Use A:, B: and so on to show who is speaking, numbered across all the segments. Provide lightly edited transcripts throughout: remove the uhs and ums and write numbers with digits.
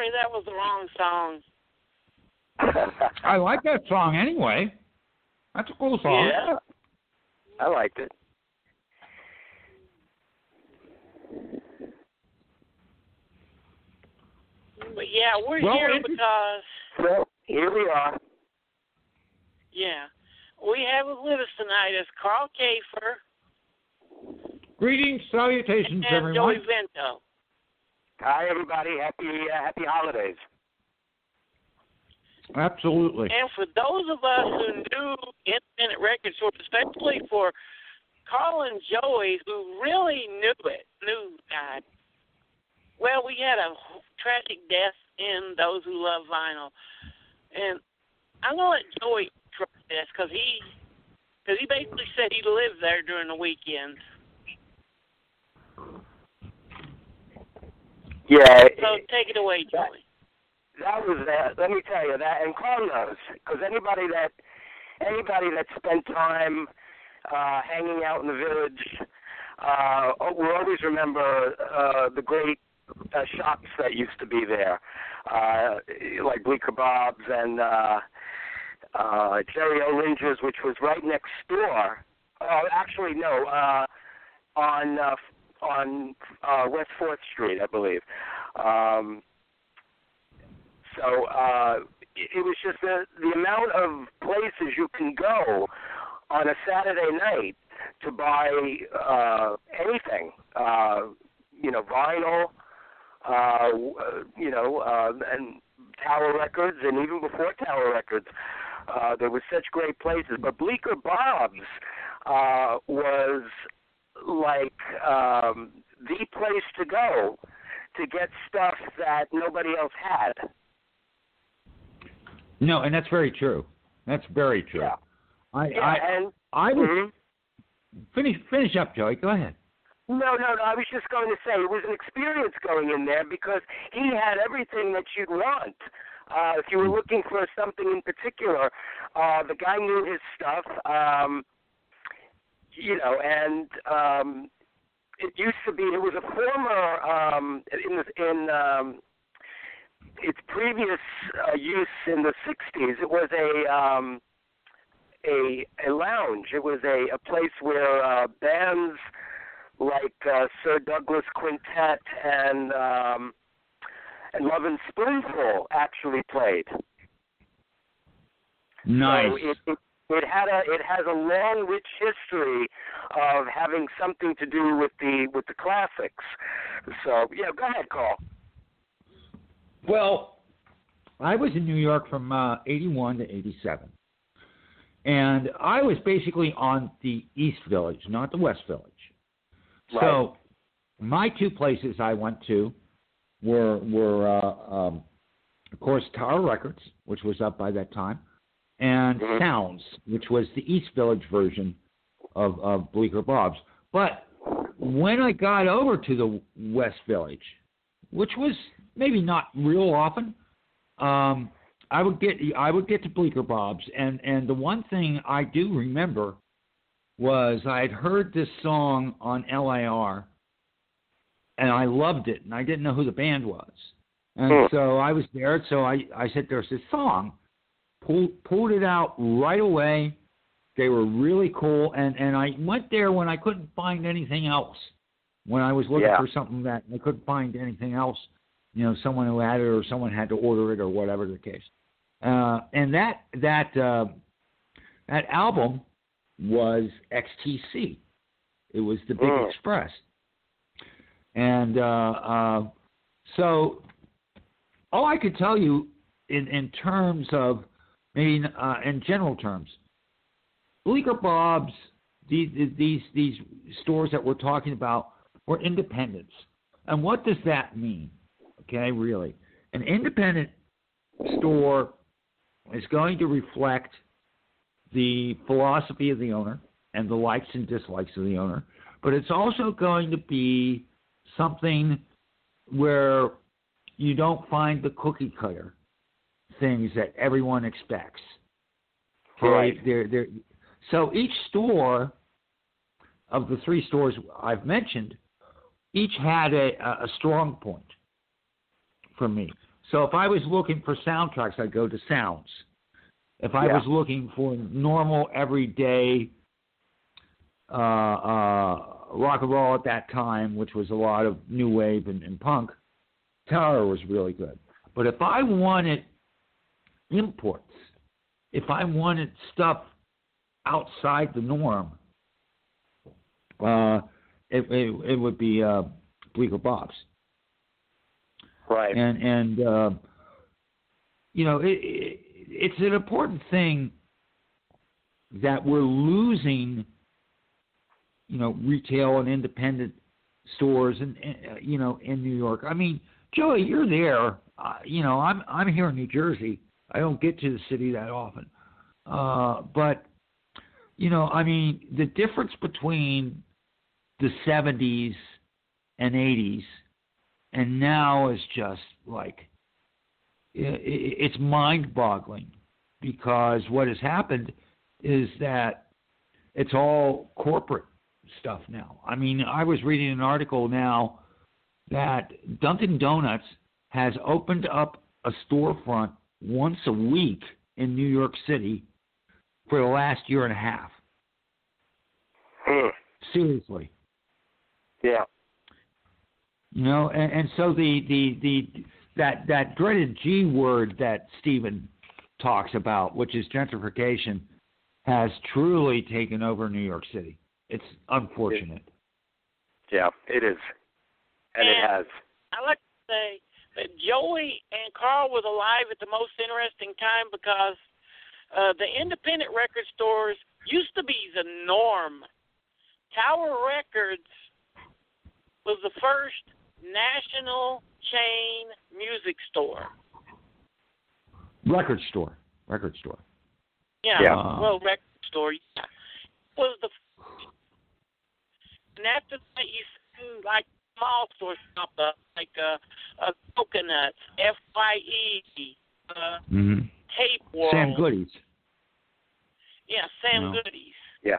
A: sorry, that was the wrong song.
B: I like that song anyway. That's a cool song.
C: Yeah, I liked it.
A: But yeah, we're here because...
C: Well, here we are.
A: Yeah. We have with us tonight is Carl Kafer.
B: Greetings, salutations,
A: and
B: everyone.
A: Joey Vento.
C: Hi, everybody. Happy holidays.
B: Absolutely.
A: And for those of us who knew independent record stores, especially for Carl and Joey, who really knew God. Well, we had a tragic death in Those Who Love Vinyl. And I'm going to let Joey try this because he basically said he lived there during the weekends.
C: Yeah.
A: So take it away, Joey.
C: That was let me tell you that, and Carl knows, because anybody that spent time hanging out in the village will always remember the great shops that used to be there, like Bleecker Bob's and Jerry O'Linger's, which was right next door. Actually, no, on West 4th Street, I believe. So it was just the amount of places you can go on a Saturday night to buy anything, vinyl, and Tower Records, and even before Tower Records, there were such great places. But Bleecker Bob's was like the place to go to get stuff that nobody else had.
B: No, and that's very true. That's very true.
C: Yeah.
B: I was finish up, Joey. Go ahead.
C: No. I was just going to say it was an experience going in there because he had everything that you'd want. If you were looking for something in particular, the guy knew his stuff. It used to be. It was a former in its previous use in the 60s. It was a lounge. It was a place where bands like Sir Douglas Quintet and Love and Spoonful actually played.
B: Nice.
C: So it has a long, rich history of having something to do with the classics. So yeah, go ahead, Carl.
B: Well, I was in New York from 81 to 87. And I was basically on the East Village, not the West Village. Right. So my two places I went to were of course, Tower Records, which was up by that time, and Sounds, which was the East Village version of Bleecker Bob's. But when I got over to the West Village, which was maybe not real often, I would get to Bleecker Bob's, and the one thing I do remember was I had heard this song on LIR, and I loved it, and I didn't know who the band was. And so I was there, so I said, there's this song, pulled it out right away. They were really cool, and I went there when I couldn't find anything else. When I was looking for something that I couldn't find anything else, someone who had it or someone had to order it or whatever the case. And that album was XTC. It was the Big Express. And so all I could tell you in terms of, maybe in general terms, Bleecker Bob's, these stores that we're talking about were independents. And what does that mean? Okay, really. An independent store is going to reflect the philosophy of the owner and the likes and dislikes of the owner, but it's also going to be something where you don't find the cookie cutter things that everyone expects. Okay?
C: Right.
B: So each store of the three stores I've mentioned, each had a strong point for me. So if I was looking for soundtracks, I'd go to Sounds. If I was looking for normal, everyday rock and roll at that time, which was a lot of new wave and punk, Tower was really good. But if I wanted imports, if I wanted stuff outside the norm, it would be Bleecker Bob's.
C: Right.
B: And you know, it's an important thing that we're losing, you know, retail and independent stores and you know, in New York. I mean, Joey, you're there. You know, I'm here in New Jersey. I don't get to the city that often. But you know, I mean, the difference between the 70s and 80s and now is just like, it's mind-boggling, because what has happened is that it's all corporate stuff now. I mean, I was reading an article now that Dunkin' Donuts has opened up a storefront once a week in New York City for the last year and a half. Seriously.
C: Yeah.
B: You know, and so that dreaded G word that Stephen talks about, which is gentrification, has truly taken over New York City. It's unfortunate.
C: Yeah, it is. And it has.
A: I like to say that Joey and Carl was alive at the most interesting time, because the independent record stores used to be the norm. Tower Records was the first national chain music store.
B: Record store.
A: Yeah. Well, record store. Yeah. Was the and after that you see like small stores pop up, like Coconuts, FYE, Tape World.
B: Sam Goody's.
A: Yeah, Sam Goody's.
C: Yeah.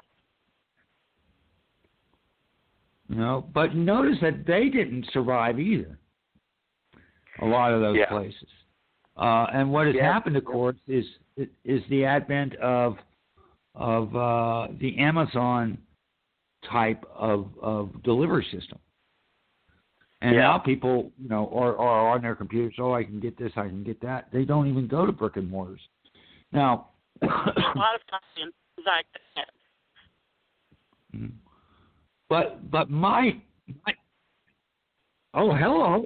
B: You know, but notice that they didn't survive either. A lot of those places. And what has happened, of course, is the advent of the Amazon type of delivery system. And now people, you know, are on their computers. Oh, I can get this, I can get that. They don't even go to brick and mortars. Now,
A: a lot of times like that.
B: But my oh, hello.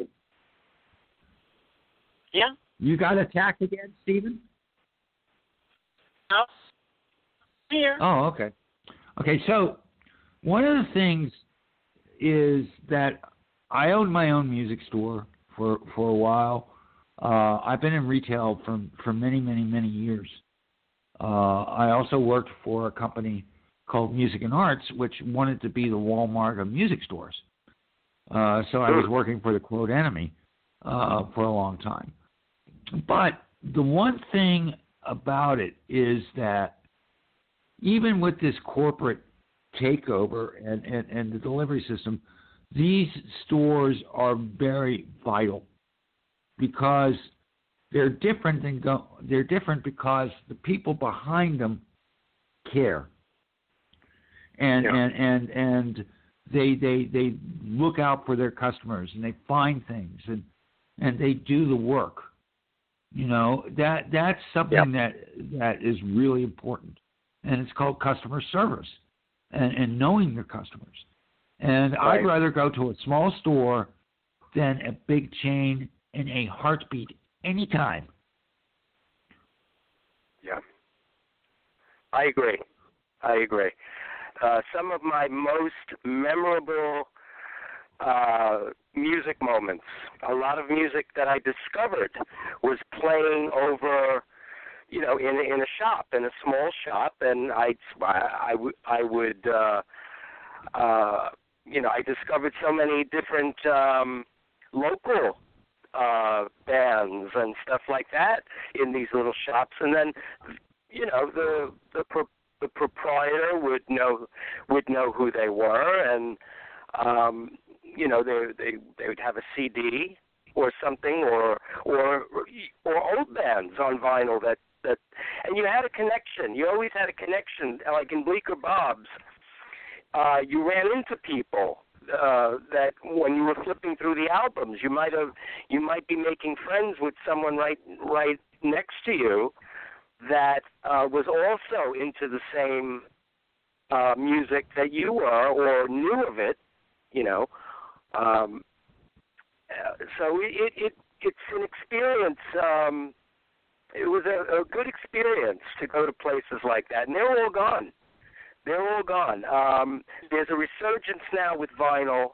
A: Yeah.
B: You got attacked again, Stephen?
A: No. Here.
B: Oh, okay. Okay, so one of the things is that I owned my own music store for a while. I've been in retail for many, many, many years. I also worked for a company called Music and Arts, which wanted to be the Walmart of music stores. So I was working for the quote enemy for a long time. But the one thing about it is that even with this corporate takeover and the delivery system, these stores are very vital, because they're different because the people behind them care. And they look out for their customers, and they find things, and they do the work. You know, that's something that is really important, and it's called customer service and knowing your customers. And I'd rather go to a small store than a big chain in a heartbeat anytime.
C: Yeah, I agree. Some of my most memorable music moments, a lot of music that I discovered was playing over, you know, in a shop, in a small shop, and I would, you know, I discovered so many different local bands and stuff like that in these little shops, and then, you know, the proprietor would know who they were, and you know, they would have a CD or something, or old bands on vinyl that and you had a connection. You always had a connection, like in Bleecker Bob's. You ran into people that when you were flipping through the albums, you might be making friends with someone right next to you that was also into the same music that you were or knew of it, you know. So it's an experience. It was a good experience to go to places like that, and they're all gone. There's a resurgence now with vinyl,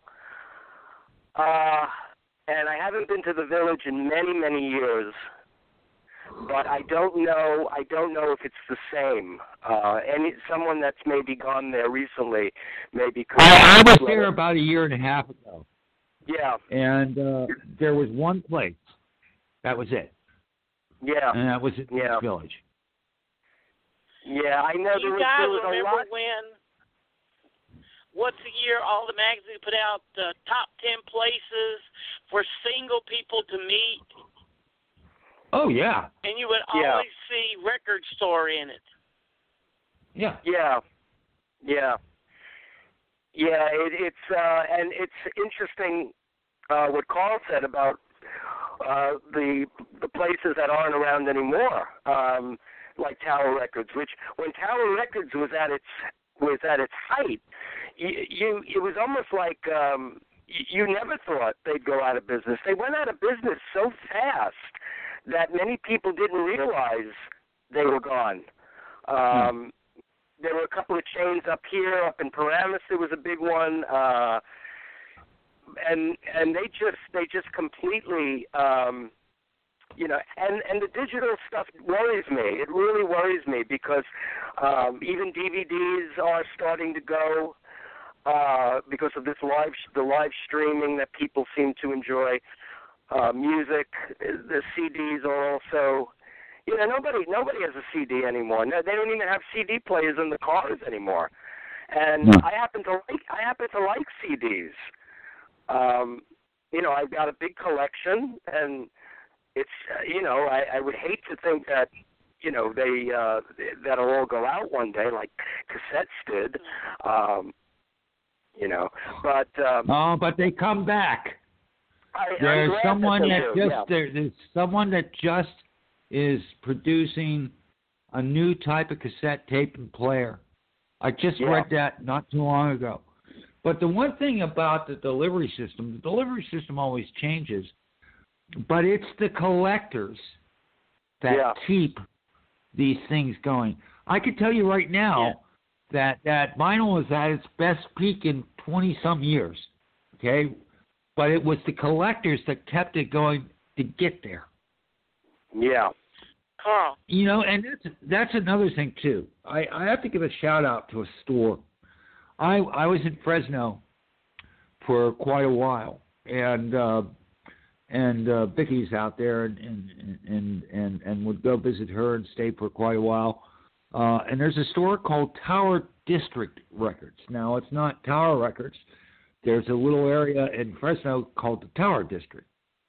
C: and I haven't been to the Village in many, many years, but I don't know if it's the same. Someone that's maybe gone there recently, maybe.
B: I was there about a year and a half ago.
C: Yeah.
B: And there was one place. That was it.
C: Yeah.
B: And that was at the Village.
C: Yeah, I know
A: you guys remember when once a year all the magazines put out the top 10 places for single people to meet?
B: Oh, yeah.
A: And you would always see Record Store in it.
B: Yeah.
C: Yeah. Yeah. Yeah, it's and it's interesting what Carl said about the places that aren't around anymore, like Tower Records. Which when Tower Records was at its height, it was almost like you never thought they'd go out of business. They went out of business so fast that many people didn't realize they were gone. There were a couple of chains up here, up in Paramus. There was a big one, and they just completely, you know. And the digital stuff worries me. It really worries me because even DVDs are starting to go because of this the live streaming that people seem to enjoy. Music, the CDs are also. You know, nobody has a CD anymore. No, they don't even have CD players in the cars anymore. And I happen to like CDs. You know, I've got a big collection, and it's you know, I would hate to think that you know that'll all go out one day like cassettes did. You know, but
B: but they come back. There's someone that just is producing a new type of cassette tape and player. I just read that not too long ago. But the one thing about the delivery system always changes, but it's the collectors that keep these things going. I can tell you right now that vinyl is at its best peak in 20-some years, okay? But it was the collectors that kept it going to get there.
C: Yeah.
A: Carl.
B: You know, and that's another thing, too. I have to give a shout-out to a store. I was in Fresno for quite a while, and Vicky's out there and would go visit her and stay for quite a while. And there's a store called Tower District Records. Now, it's not Tower Records. There's a little area in Fresno called the Tower District.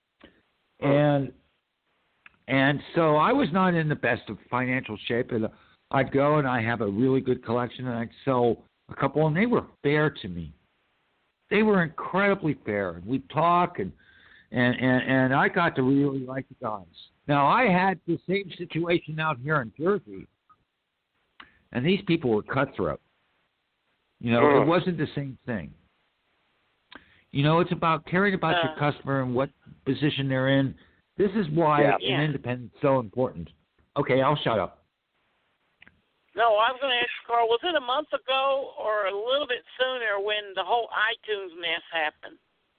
B: And so I was not in the best of financial shape. And I'd go and I have a really good collection, and I'd sell a couple, and they were fair to me. They were incredibly fair. And we'd talk, and I got to really like the guys. Now, I had the same situation out here in Jersey, and these people were cutthroat. You know, it wasn't the same thing. You know, it's about caring about your customer and what position they're in. This is why an independent is so important. Okay, I'll shut up.
A: No, I was going to ask you, Carl, was it a month ago or a little bit sooner when the whole iTunes mess happened?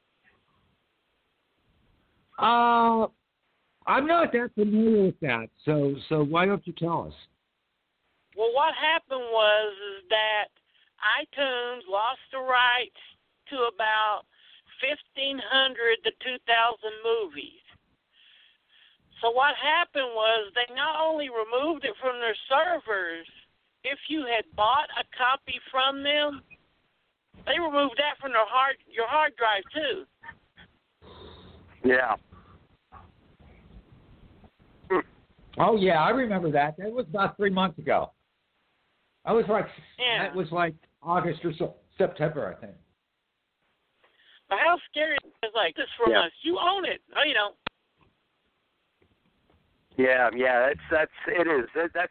B: I'm not that familiar with that, so why don't you tell us?
A: Well, what happened was that iTunes lost the rights to about 1,500 to 2,000 movies. So what happened was they not only removed it from their servers, if you had bought a copy from them, they removed that from your hard drive too.
C: Yeah.
B: Oh yeah, I remember that. That was about 3 months ago. I was like,
A: Yeah.
B: It was like August or September, I think.
A: But how scary is it? Like, this from us. You own it. Oh, you know.
C: Yeah, it is. That's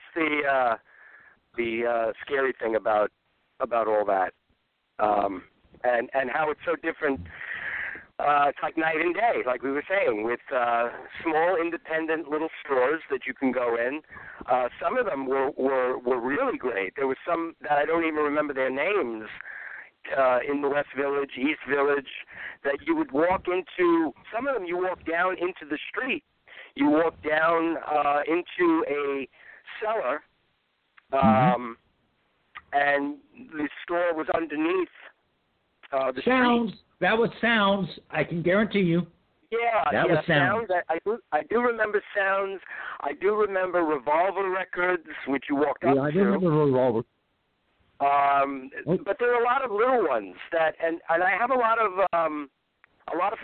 C: the scary thing about all that, and how it's so different. It's like night and day, like we were saying, with small independent little stores that you can go in. Some of them were really great. There was some that I don't even remember their names in the West Village, East Village, that you would walk into. Some of them you walk down into the street. You walk down into a cellar, and the store was underneath the
B: Sounds.
C: street.
B: That was Sounds. I can guarantee you.
C: Yeah,
B: that was Sounds.
C: I do remember Sounds. I do remember Revolver Records, which you walked up to.
B: Yeah, I do remember Revolver.
C: But there are a lot of little ones that, and I have a lot of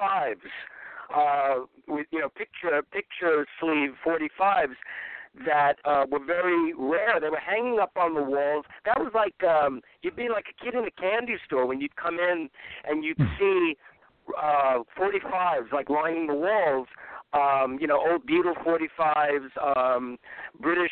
C: 45s, with picture sleeve 45s that were very rare. They were hanging up on the walls. That was like you'd be like a kid in a candy store when you'd come in and you'd see 45s like lining the walls. Old Beatle 45s, British.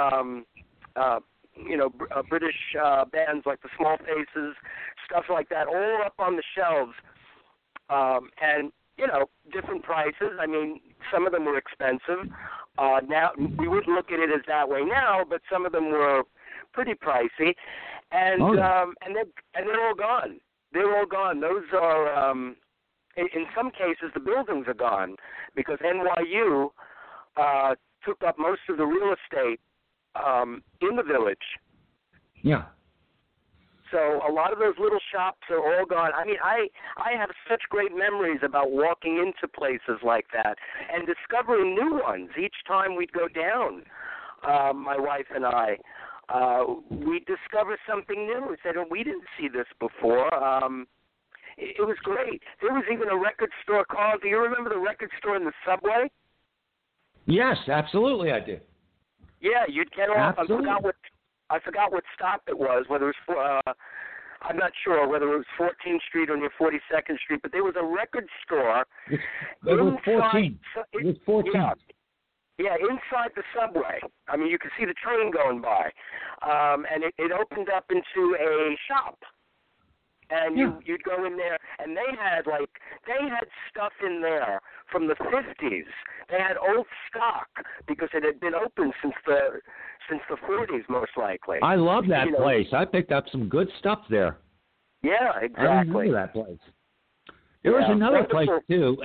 C: British bands like the Small Faces, stuff like that, all up on the shelves, and different prices. I mean, some of them were expensive. Now we wouldn't look at it as that way now, but some of them were pretty pricey, and they're all gone. They're all gone. Those are, in some cases, the buildings are gone because NYU took up most of the real estate in the village.
B: Yeah.
C: So a lot of those little shops are all gone. I mean, I have such great memories about walking into places like that and discovering new ones each time we'd go down. My wife and I, we'd discover something new. We said, we didn't see this before. It was great. There was even a record store called, do you remember the record store in the subway?
B: Yes, absolutely I do.
C: Yeah, you'd get off.
B: Absolutely.
C: I forgot what stop it was. Whether it was, I'm not sure whether it was 14th Street or near 42nd Street. But there was a record store.
B: It was 14. It was 14.
C: Yeah, inside the subway. I mean, you could see the train going by, and it opened up into a shop. And you'd go in there, and they had stuff in there from the 50s. They had old stock because it had been open since the 40s, most likely.
B: I love that place. I picked up some good stuff there.
C: Yeah, exactly.
B: I remember that place. There was another place too,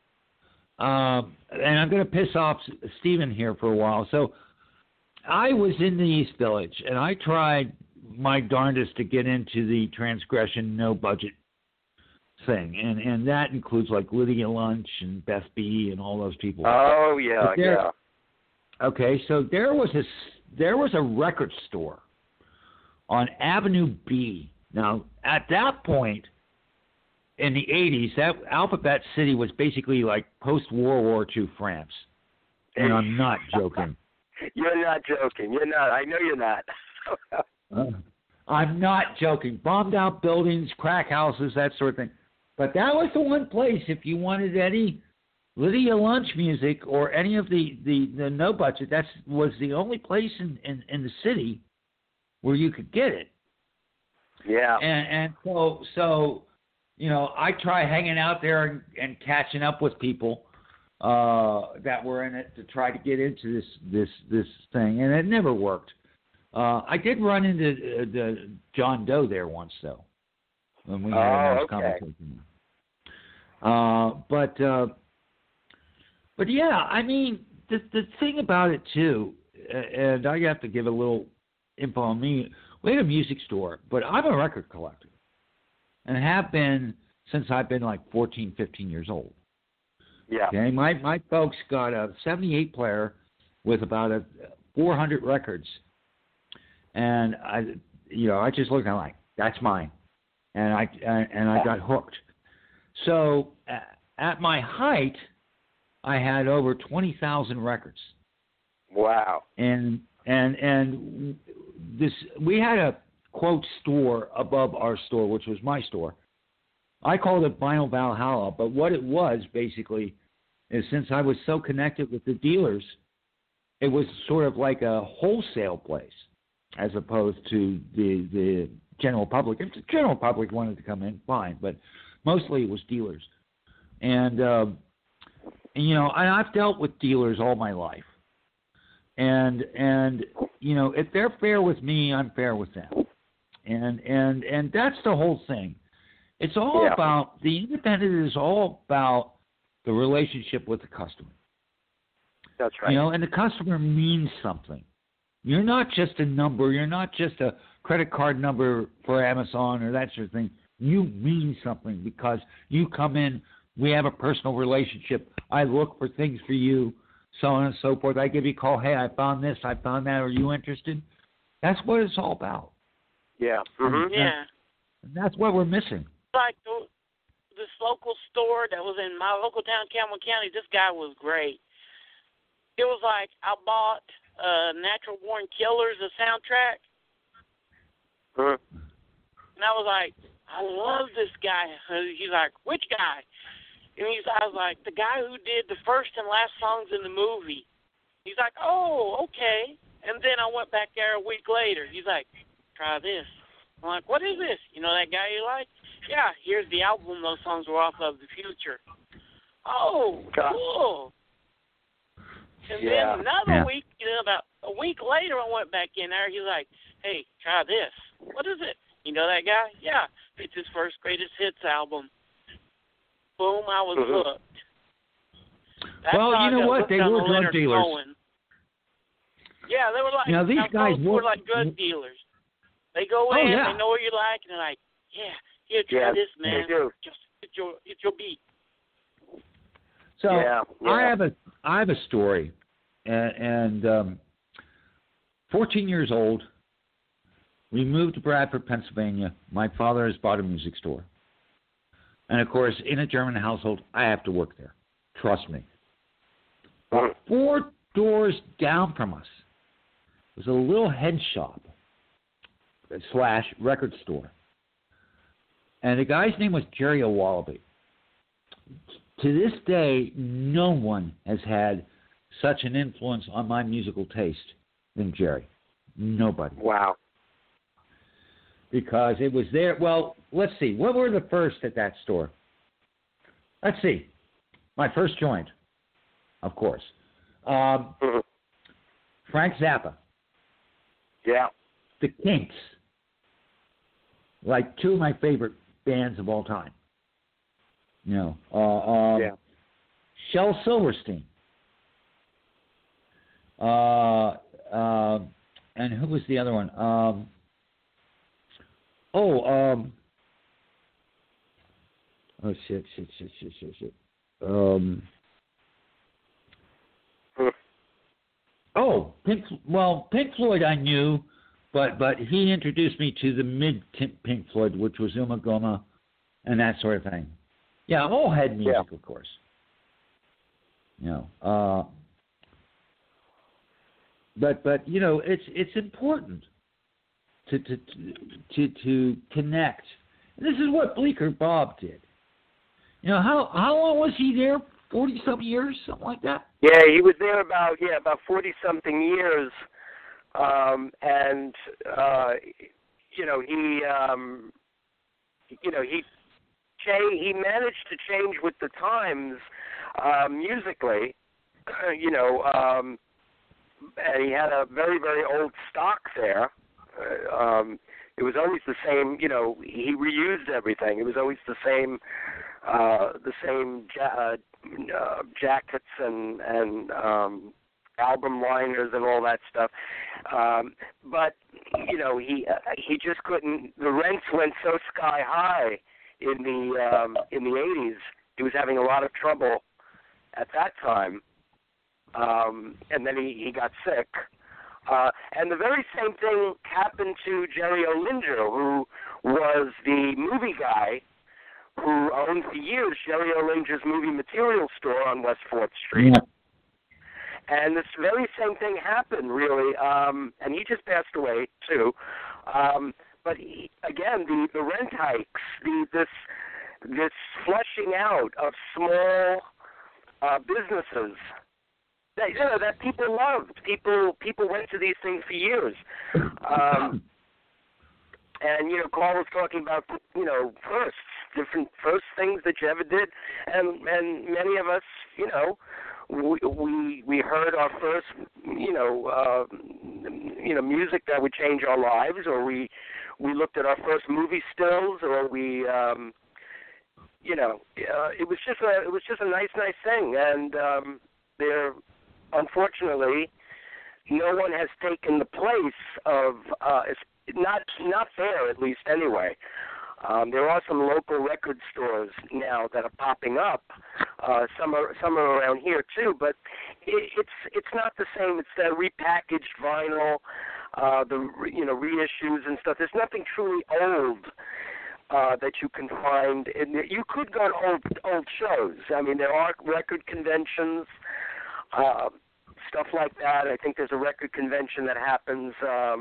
B: and I'm going to piss off Stephen here for a while. So I was in the East Village, and I tried my darndest to get into the Transgression no budget thing, and that includes like Lydia Lunch and Beth B and all those people.
C: Oh yeah.
B: Okay, so there was a record store on Avenue B. Now at that point in the 80s, that Alphabet City was basically like post-World War II France, and I'm not joking.
C: You're not joking. You're not. I know you're not.
B: I'm not joking. Bombed out buildings, crack houses, that sort of thing. But that was the one place, if you wanted any Lydia Lunch music or any of the no budget, that was the only place in the city where you could get it.
C: Yeah.
B: And so I try hanging out there and catching up with people that were in it to try to get into this thing, and it never worked. I did run into John Doe there once, though, when we had a nice conversation. But yeah, I mean, the thing about it too, and I have to give a little info on me. We had a music store, but I'm a record collector, and have been since I've been like 14, 15 years old.
C: Yeah.
B: Okay, my folks got a 78 player with about 400 records. And I just looked and I'm like, that's mine, and I got hooked. So at my height, I had over 20,000 records.
C: Wow.
B: And this, we had a quote store above our store, which was my store. I called it Vinyl Valhalla, but what it was basically is, since I was so connected with the dealers, it was sort of like a wholesale place as opposed to the general public. If the general public wanted to come in, fine, but mostly it was dealers. And you know, and I've dealt with dealers all my life. And you know, if they're fair with me, I'm fair with them. And that's the whole thing. It's all about, the independent is all about the relationship with the customer.
C: That's right.
B: You know, and the customer means something. You're not just a number. You're not just a credit card number for Amazon or that sort of thing. You mean something because you come in, we have a personal relationship. I look for things for you, so on and so forth. I give you a call, hey, I found this, I found that, are you interested? That's what it's all about.
C: Yeah.
A: Mm-hmm. Yeah.
B: And that's what we're missing.
A: Like this local store that was in my local town, Campbell County, this guy was great. It was like I bought Natural Born Killers, the soundtrack. And I was like, I love this guy. He's like, which guy? And I was like, the guy who did the first and last songs in the movie. He's like, oh, okay. And then I went back there a week later. He's like, try this. I'm like, what is this? You know that guy you like? Yeah, here's the album those songs were off of, The Future. Oh, cool. And then another week, you know, about a week later, I went back in there. He's like, hey, try this. What is it? You know that guy? Yeah, it's his first greatest hits album. Boom, I was hooked. That's
B: well, you know what? They were drug dealers.
A: Cohen. Yeah, they were like,
B: now, these guys
A: were like drug dealers. They go in, they know what you like, and they're like, yeah, here, try this, man. Just it's your beat.
B: So I have a story, and 14 years old, we moved to Bradford, Pennsylvania. My father has bought a music store. And, of course, in a German household, I have to work there. Trust me. About 4 doors down from us was a little head shop / record store. And the guy's name was Jerry O'Wallaby. To this day, no one has had such an influence on my musical taste than Jerry. Nobody.
C: Wow.
B: Because it was there. Well, let's see. What were the first at that store? Let's see. My first joint, of course. Frank Zappa.
C: Yeah.
B: The Kinks. Like 2 of my favorite bands of all time. You know. Shel Silverstein. And who was the other one? Shit. Pink Floyd I knew, but he introduced me to the mid Pink Floyd, which was Uma Goma and that sort of thing. Yeah, all head music, of course. You know, but you know, it's important to connect. And this is what Bleecker Bob did. You know, how long was he there? 40-something years, something like that?
C: Yeah, he was there about 40-something years, and you know, he managed to change with the times musically, you know, and he had a very, very old stock there. It was always the same, you know, he reused everything. It was always the same jackets and album liners and all that stuff. But, you know, he just couldn't, the rents went so sky high in the 80s. He was having a lot of trouble at that time. And then he got sick. And the very same thing happened to Jerry Olinger, who was the movie guy who owned for years Jerry Olinger's movie material store on West 4th Street.
B: Yeah.
C: And this very same thing happened, really, and he just passed away, too. But, again, the rent hikes, this flushing out of small businesses that people loved. People went to these things for years. And, Carl was talking about, different first things that you ever did. And many of us, we heard our first, music that would change our lives, or we looked at our first movie stills, or we, it was just a nice thing. And there, unfortunately, no one has taken the place of, not there, at least anyway. There are some local record stores now that are popping up. Some are around here too, but it's not the same. It's the repackaged vinyl, the reissues and stuff. There's nothing truly old that you can find. You could go to old shows. I mean, there are record conventions, stuff like that. I think there's a record convention that happens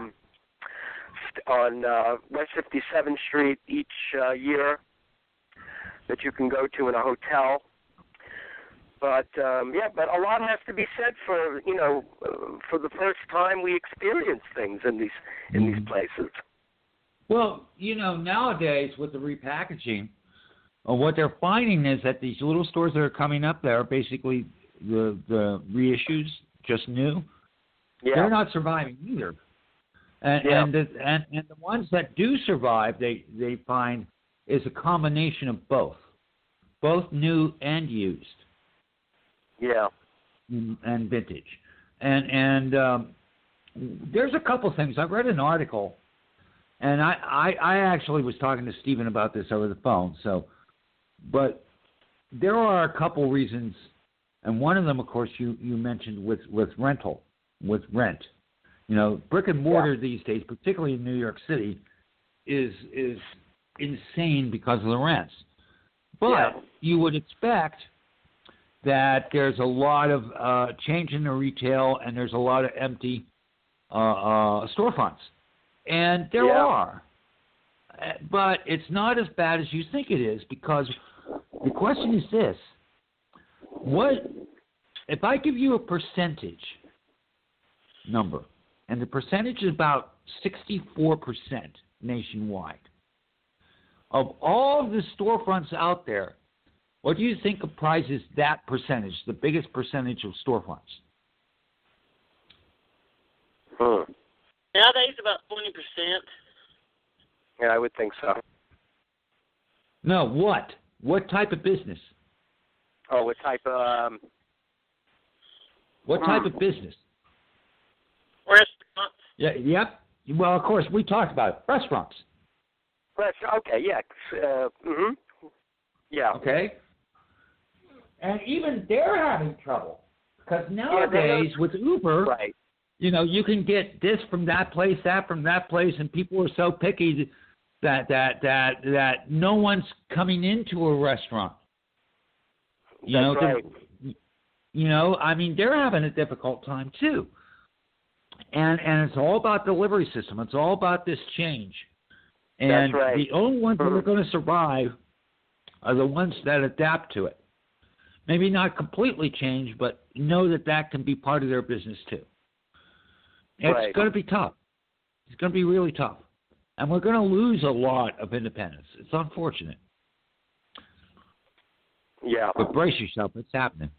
C: on West 57th Street each year that you can go to in a hotel. But but a lot has to be said for for the first time we experience things in these places.
B: Well, nowadays with the repackaging, what they're finding is that these little stores that are coming up there are basically the reissues, just new.
C: Yeah.
B: They're not surviving either. And the ones that do survive, they find, is a combination of both new and used.
C: Yeah.
B: And vintage. And there's a couple things. I read an article, and I actually was talking to Stephen about this over the phone. But there are a couple reasons, and one of them, of course, you mentioned with rent. Brick and mortar these days, particularly in New York City, is insane because of the rents. But you would expect that there's a lot of change in the retail, and there's a lot of empty storefronts. And there are. But it's not as bad as you think it is, because the question is this. If I give you a percentage number, and the percentage is about 64% nationwide, of all of the storefronts out there, what do you think comprises that percentage, the biggest percentage of storefronts?
A: Nowadays, about 20%.
C: Yeah, I would think so.
B: No, what? What type of business?
C: Oh, what type of...
B: What type of business?
A: Restaurants.
B: Yeah, yep. Well, of course, we talked about it. Restaurants.
C: Okay, yeah. Yeah.
B: Okay. And even they're having trouble, because nowadays with Uber, you can get this from that place, that from that place, and people are so picky that no one's coming into a restaurant.
C: That's right.
B: I mean, they're having a difficult time too. And it's all about delivery system. It's all about this change. And
C: that's right.
B: The only ones that are going to survive are the ones that adapt to it. Maybe not completely change, but know that can be part of their business too. It's going to be tough. It's going to be really tough. And we're going to lose a lot of independence. It's unfortunate.
C: Yeah.
B: But brace yourself. It's happening.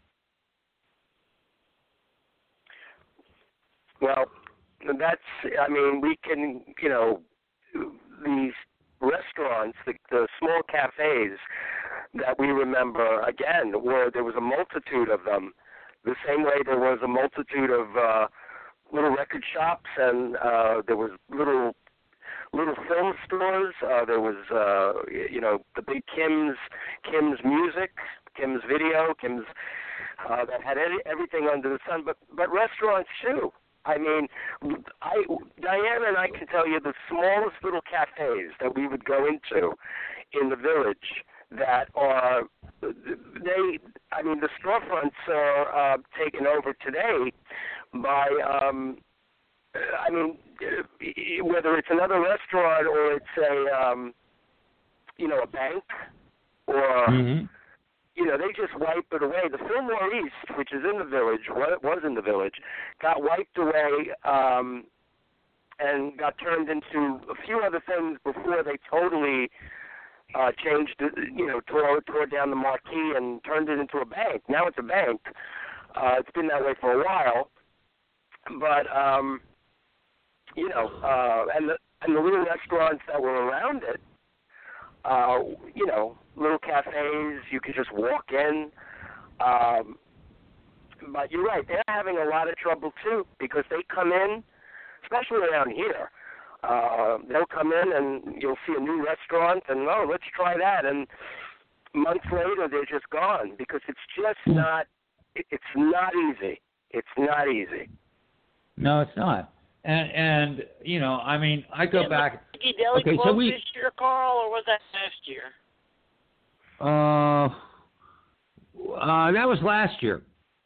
C: Well, we can, these restaurants, the small cafes that we remember, again, where there was a multitude of them, the same way there was a multitude of little record shops, and there was little film stores. There was, the big Kim's Music, Kim's Video, Kim's that had everything under the sun, but restaurants too. I mean, Diana and I can tell you the smallest little cafes that we would go into in the village that are, the storefronts are taken over today by, I mean, whether it's another restaurant or it's a, you know, a bank or, you know, they just wipe it away. The Fillmore East, which is in the Village, was in the Village, got wiped away and got turned into a few other things before they totally changed, you know, tore down the marquee and turned it into a bank. Now it's a bank. It's been that way for a while, but you know, and the little restaurants that were around it, you know, little cafes you could just walk in. But you're right, they're having a lot of trouble too because they come in, especially around here. They'll come in and you'll see a new restaurant and, oh, let's try that. And months later, they're just gone because it's just not, it's not easy. It's not easy.
B: No, it's not. And you know, I mean, I go back.
A: Okay, so this year, Carl, or was that last year?
B: That was last year.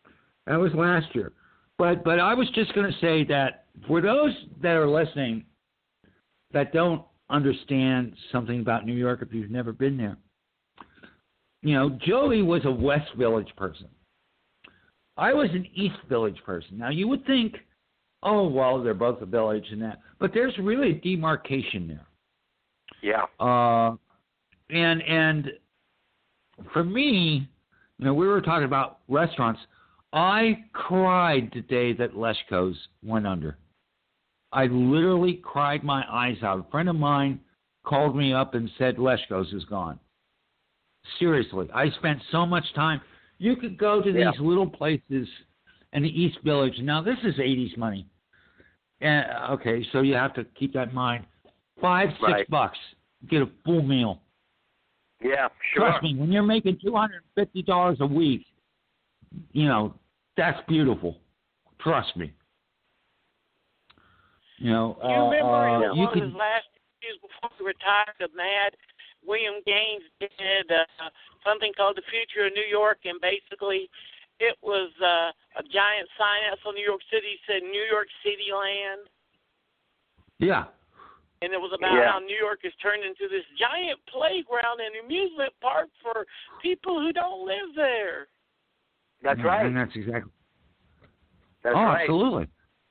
B: But I was just going to say that for those that are listening that don't understand something about New York, if you've never been there, you know, Joey was a West Village person. I was an East Village person. Now, you would think, oh, well, they're both a village and that. But there's really a demarcation there.
C: Yeah.
B: And for me, you know, we were talking about restaurants. I cried the day that Leshko's went under. I literally cried my eyes out. A friend of mine called me up and said Leshko's is gone. Seriously, I spent so much time. You could go to these little places in the East Village. Now, this is 80s money. And okay, so you have to keep that in mind. $5, $6, get a full meal.
C: Yeah, sure.
B: Trust me, when you're making $250 a week, you know, that's beautiful. Trust me. You know,
A: you remember in one of his last interviews before he retired of Mad, William Gaines did something called The Future of New York, and basically it was a giant sign outside New York City said New York City Land.
B: Yeah.
A: And it was about how New York has turned into this giant playground and amusement park for people who don't live there.
C: That's right.
B: And that's exactly.
C: That's right.
B: Absolutely.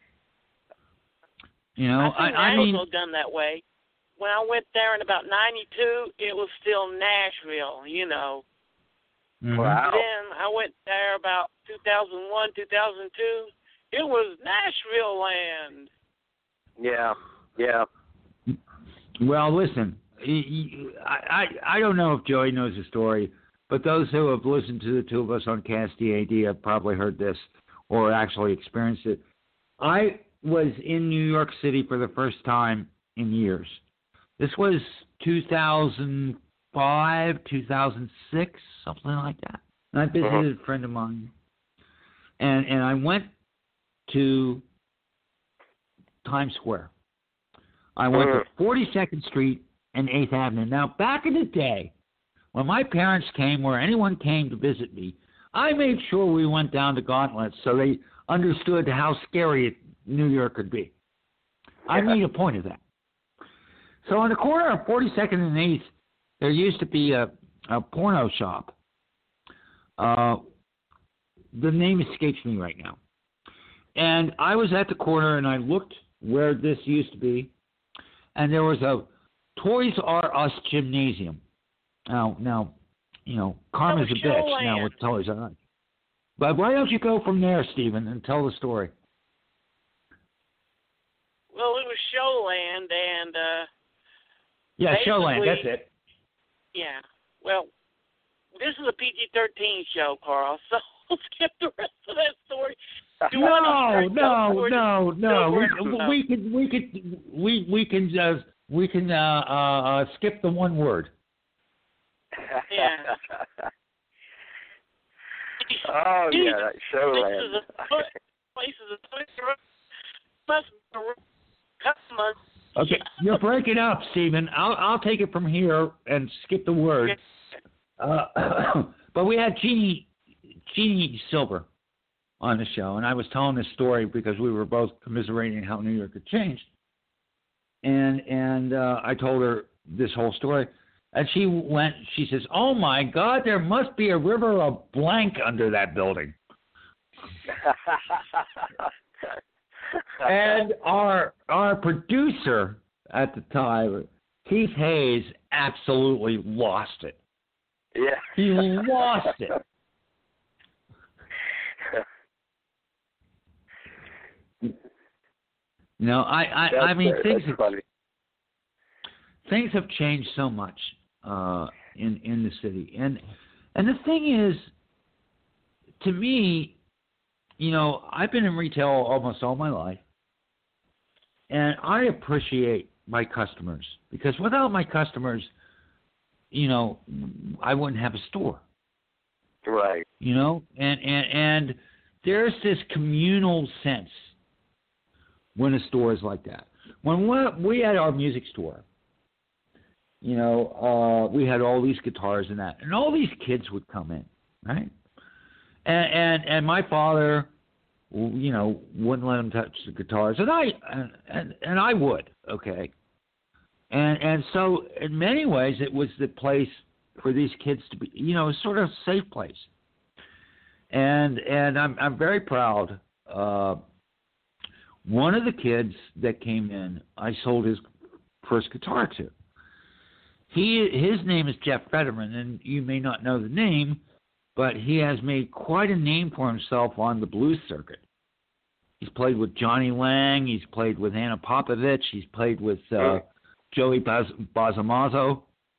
B: You know,
A: I mean, also done that way. When I went there in about '92, it was still Nashville, you know.
B: Mm-hmm.
C: Wow.
A: Then I went there about 2001, 2002. It was Nashville land.
C: Yeah, yeah.
B: Well, listen, I don't know if Joey knows the story, but those who have listened to the two of us on Cast DAD have probably heard this or actually experienced it. I was in New York City for the first time in years. This was 2005, 2006, something like that. And I visited a friend of mine, and I went to Times Square. I went to 42nd Street and 8th Avenue. Now, back in the day, when my parents came or anyone came to visit me, I made sure we went down to Gauntlets so they understood how scary New York could be. I made a point of that. So on the corner of 42nd and 8th, there used to be a porno shop. The name escapes me right now. And I was at the corner, and I looked where this used to be, and there was a Toys R Us gymnasium. Now, you know, karma's a bitch now with Toys R Us. But why don't you go from there, Stephen, and tell the story?
A: Well, it was Showland, and
B: yeah, Showland. That's it.
A: Yeah. Well, this is a PG-13 show, Carl. So we'll skip the rest of that story.
B: No. We can skip the one word.
A: Yeah.
C: Oh yeah, Showland.
B: Okay, you're breaking up, Stephen. I'll take it from here and skip the word. But we had Jeannie Jeannie Silver on the show, and I was telling this story because we were both commiserating how New York had changed. And I told her this whole story, and she says, "Oh my God, there must be a river of blank under that building." And our producer at the time, Keith Hayes, absolutely lost it.
C: Yeah.
B: He lost it. No, I mean, things have changed so much in the city, and the thing is, to me, you know, I've been in retail almost all my life, and I appreciate my customers, because without my customers, you know, I wouldn't have a store.
C: Right.
B: You know, and there's this communal sense when a store is like that. When we had our music store, you know, we had all these guitars and that, and all these kids would come in, right? And my father, you know, wouldn't let them touch the guitars, and I would, okay. And so in many ways, it was the place for these kids to be, you know, sort of a safe place. And I'm very proud. One of the kids that came in, I sold his first guitar to. His name is Jeff Fetterman, and you may not know the name, but he has made quite a name for himself on the blues circuit. He's played with Johnny Lang. He's played with Anna Popovich. He's played with Joey Basamazzo.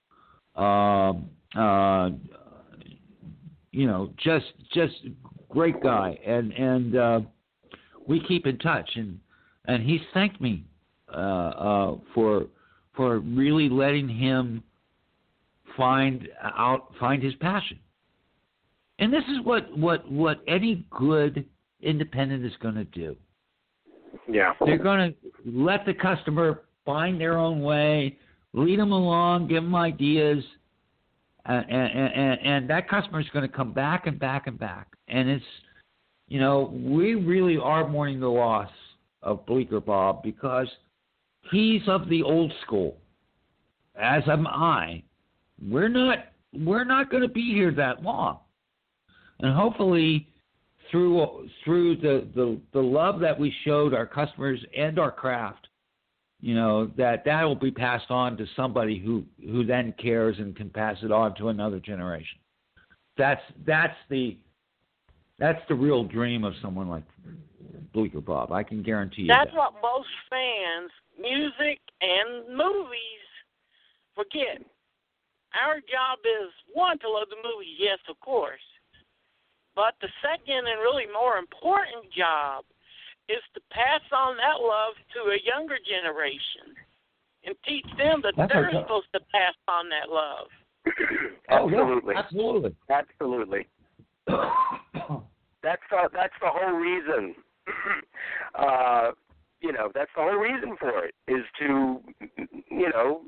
B: You know, just great guy, and we keep in touch, and he's thanked me for really letting him find his passion. And this is what any good independent is going to do.
C: Yeah.
B: They're going to let the customer find their own way, lead them along, give them ideas, and that customer is going to come back and back and back. And it's, you know, we really are mourning the loss of Bleecker Bob, because he's of the old school, as am I. We're not going to be here that long, and hopefully, through the love that we showed our customers and our craft, you know, that will be passed on to somebody who then cares and can pass it on to another generation. That's the real dream of someone like Bleecker Bob. I can guarantee you
A: That's
B: that.
A: what most fans, music and movies, forget. Our job is, one, to love the movie, yes, of course. But the second and really more important job is to pass on that love to a younger generation and teach them that they're supposed to pass on that love.
C: Absolutely.
B: Absolutely.
C: Absolutely. That's the whole reason. You know, that's the whole reason for it, is to, you know,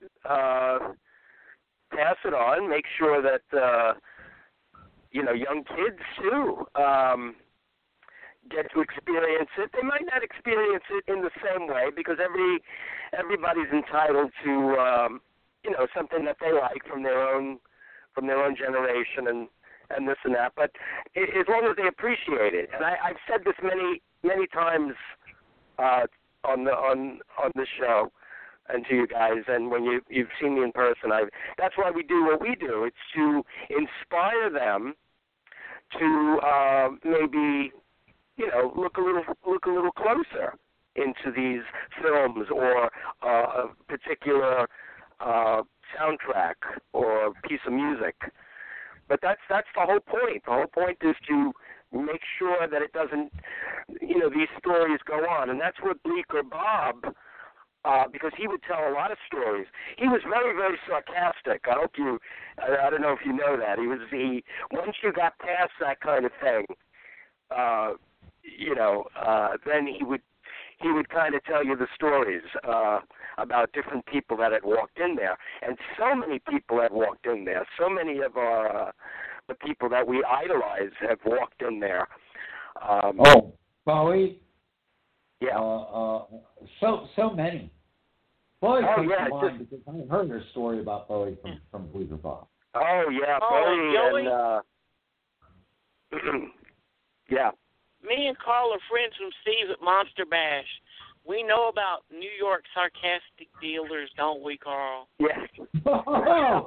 C: pass it on, make sure that, you know, young kids too get to experience it. They might not experience it in the same way, because everybody's entitled to, you know, something that they like from their own generation and this and that. But as long as they appreciate it, and I've said this many times on the show and to you guys, and when you've seen me in person, that's why we do what we do. It's to inspire them to maybe, you know, look a little closer into these films or a particular soundtrack or piece of music. But that's the whole point. The whole point is to make sure that it doesn't, you know, these stories go on. And that's what Bleecker Bob, because he would tell a lot of stories. He was very, very sarcastic. I don't know if you know that. Once you got past that kind of thing, you know, then he would kind of tell you the stories about different people that had walked in there. And so many people had walked in there. So many of our the people that we idolize have walked in there.
B: Bowie.
C: Yeah.
B: So many. Bowie comes
C: yeah,
B: to mind because I heard her story about Bowie from Bleecker Bob.
C: Oh yeah, Bowie and yeah.
A: Me and Carl are friends from Steve at Monster Bash. We know about New York sarcastic dealers, don't we, Carl?
C: Yes.
B: Oh.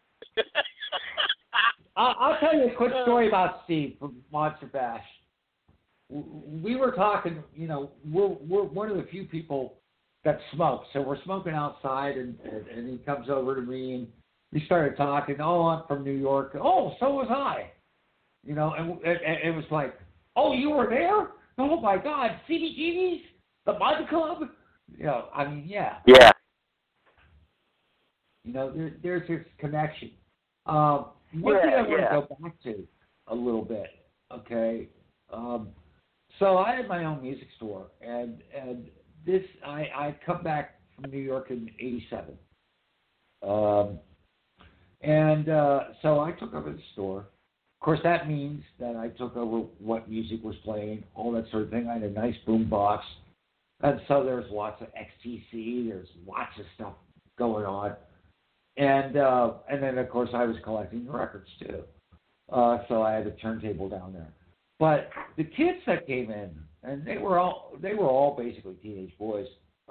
B: I'll tell you a quick story about Steve from Monster Bash. We were talking, we're one of the few people that smoke. So we're smoking outside, and he comes over to me, and we started talking. Oh, I'm from New York. Oh, so was I. And it was like, oh, you were there? Oh, my God, CBGB's? The Bud Club? Yeah.
C: Yeah.
B: There's this connection. One thing I want to go back to a little bit, okay? So I had my own music store, and this I come back from New York in '87, so I took over the store. Of course, that means that I took over what music was playing, all that sort of thing. I had a nice boom box, and so there's lots of XTC. There's lots of stuff going on, and then of course I was collecting the records too. So I had a turntable down there. But the kids that came in, and they were all basically teenage boys.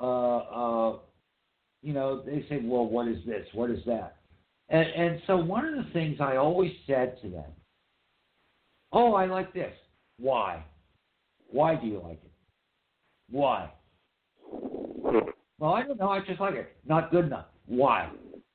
B: They said, "Well, what is this? What is that?" And so one of the things I always said to them, "Oh, I like this. Why? Why do you like it? Why?" "Well, I don't know. I just like it. Not good enough. Why?"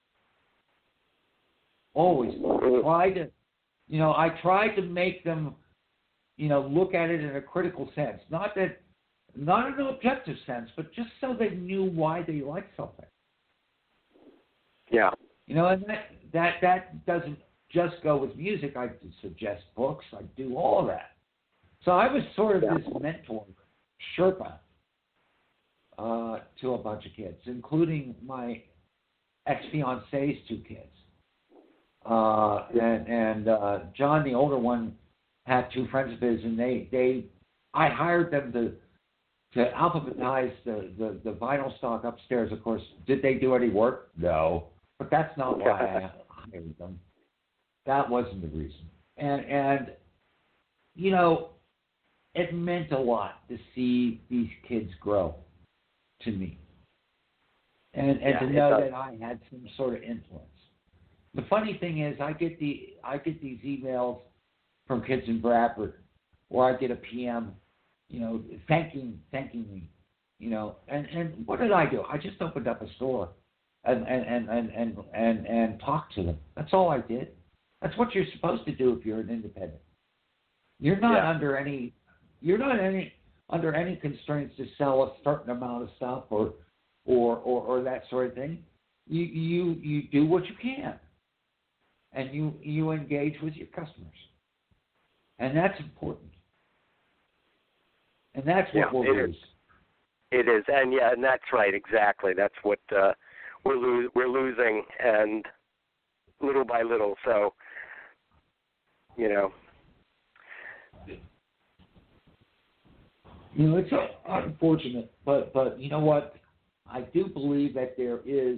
B: Always try to, I tried to make them, look at it in a critical sense. Not in an objective sense, but just so they knew why they liked something.
C: Yeah.
B: And that doesn't just go with music. I suggest books. I do all of that. So I was sort of this mentor, Sherpa, to a bunch of kids, including my ex-fiance's two kids. And John, the older one, had two friends of his, and I hired them to alphabetize the vinyl stock upstairs. Of course, did they do any work? No, but that's not why I hired them. That wasn't the reason. And it meant a lot to see these kids grow to me, and to know that I had some sort of influence. The funny thing is, I get these emails from kids in Bradford, or I get a PM, thanking me, and what did I do? I just opened up a store, and talked to them. That's all I did. That's what you're supposed to do if you're an independent. You're not under any constraints to sell a certain amount of stuff or that sort of thing. You do what you can, and you engage with your customers. And that's important. And that's what we'll lose.
C: It is, and that's right, exactly. That's what we're losing, and little by little. So,
B: it's unfortunate, but you know what? I do believe that there is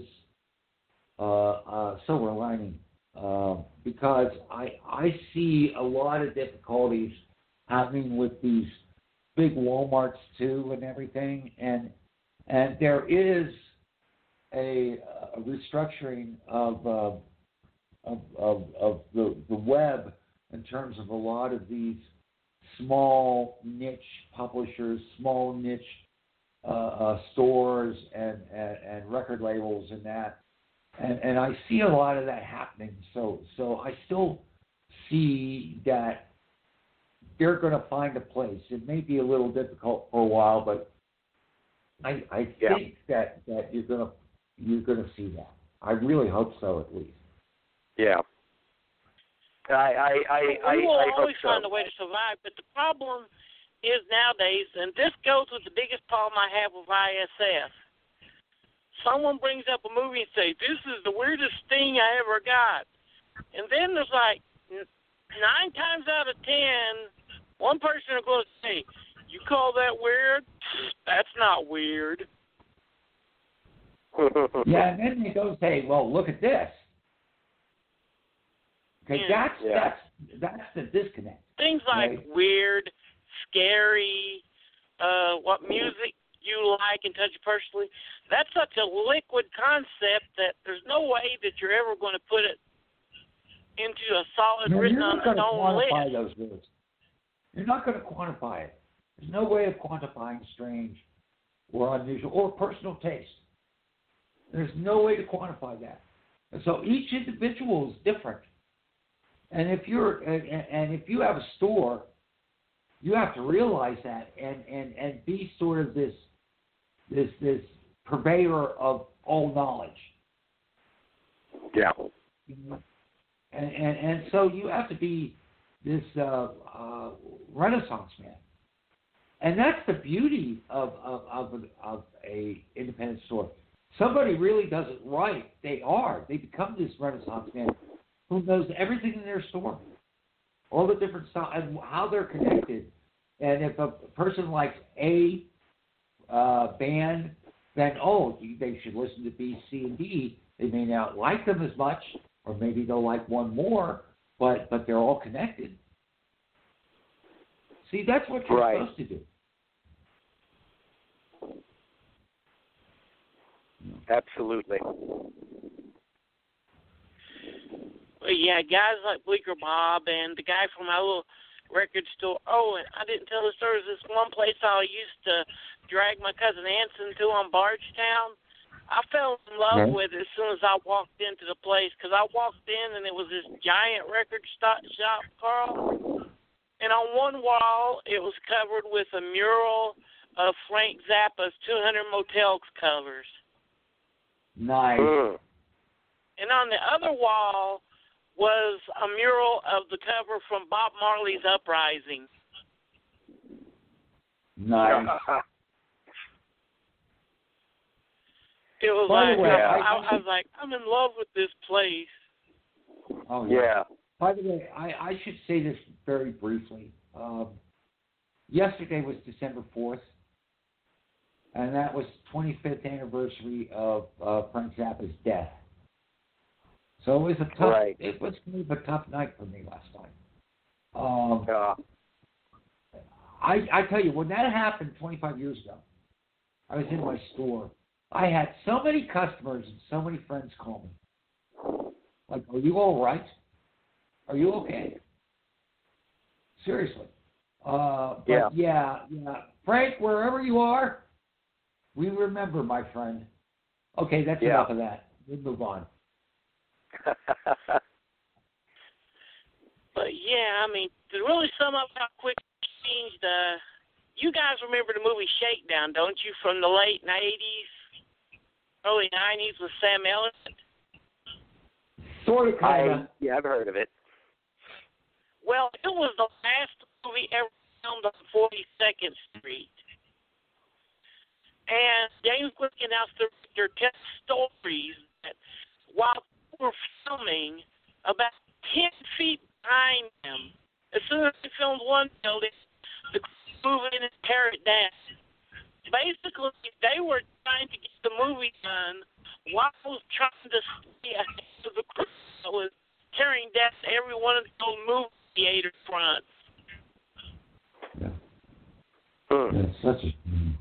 B: a silver lining. Because I see a lot of difficulties happening with these big Walmarts too and everything, and there is a restructuring of the web in terms of a lot of these small niche publishers, small niche stores and record labels and that. And I see a lot of that happening. So I still see that they're going to find a place. It may be a little difficult for a while, but I think that you're going to see that. I really hope so, at least.
C: Yeah.
A: We will always
C: so.
A: find a way to survive, but the problem is nowadays, and this goes with the biggest problem I have with ISF. Someone brings up a movie and says, "This is the weirdest thing I ever got," and then there's like 9 times out of 10, one person will go say, "You call that weird? That's not weird."
B: Yeah, and then they go say, "Well, look at this." Okay, that's the disconnect.
A: Things like
B: right?
A: weird, scary, what music you like and touch personally. That's such a liquid concept that there's no way that you're ever going to put it into a solid written on its own list.
B: You're not going to quantify those words. You're not going to quantify it. There's no way of quantifying strange or unusual or personal taste. There's no way to quantify that. And so each individual is different. And if if you have a store, you have to realize that and be sort of this purveyor of all knowledge.
C: Yeah.
B: And so you have to be this Renaissance man. And that's the beauty of a independent store. Somebody really does it right. They become this Renaissance man who knows everything in their store, all the different styles and how they're connected. And if a person likes a band, then they should listen to B, C, and D. They may not like them as much, or maybe they'll like one more, but they're all connected. See, that's what you're supposed to do.
C: Absolutely.
A: Well, yeah, guys like Bleecker Bob and the guy from my little record store. Oh, and I didn't tell the story. There's this one place I used to drag my cousin Anson to on Bardstown. I fell in love with it as soon as I walked into the place, because I walked in and it was this giant record shop, Carl. And on one wall, it was covered with a mural of Frank Zappa's 200 Motels covers.
B: Nice.
A: And on the other wall was a mural of the cover from Bob Marley's Uprising.
B: Nice.
A: It was
B: By the way,
A: I was like, I'm in love with this place.
B: Oh, yeah. By the way, I should say this very briefly. Yesterday was December 4th, and that was 25th anniversary of Frank Zappa's death. So it was a tough. It was kind of a tough night for me last night. I tell you, when that happened 25 years ago, I was in my store. I had so many customers and so many friends call me. Like, are you all right? Are you okay? Seriously. Yeah. Frank, wherever you are, we remember, my friend. Okay, that's enough of that. We'll move on.
A: But yeah, I mean, to really sum up how quick it changed, you guys remember the movie Shakedown, don't you, from the late 80s, early 90s with Sam Elliott?
B: Sort of, kind of.
C: Yeah, I've heard of it.
A: Well, it was the last movie ever filmed on 42nd Street. And James Glickenhaus, the director, tells stories that while they were filming, about 10 feet behind them, as soon as they filmed one building, the crew moved in and tear it down. Basically, they were trying to get the movie done while trying to stay ahead of the crew that was tearing down every one of those movie theater fronts.
B: Yeah. That's such a...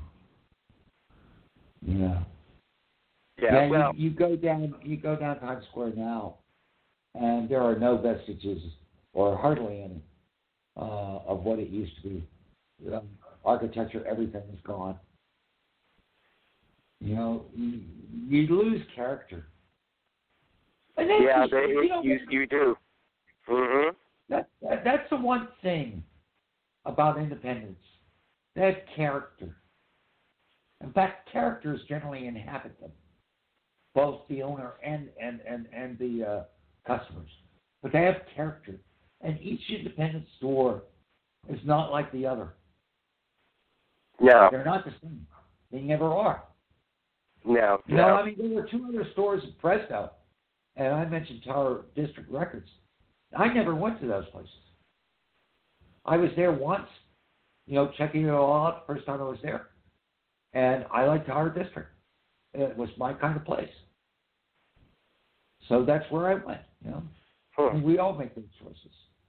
B: Yeah.
C: Yeah. Well,
B: you go down Times Square now, and there are no vestiges, or hardly any, of what it used to be. Architecture, everything is gone. You know, you lose character. And
C: you do. Mm-hmm.
B: That's the one thing about independence. They have character. In fact, characters generally inhabit them, both the owner and the customers. But they have character. And each independent store is not like the other.
C: No.
B: They're not the same. They never are.
C: No.
B: You know, I mean, there were 2 other stores in Fresno, and I mentioned Tower District Records. I never went to those places. I was there once, checking it all out the first time I was there. And I liked our district. It was my kind of place. So that's where I went, And we all make those choices.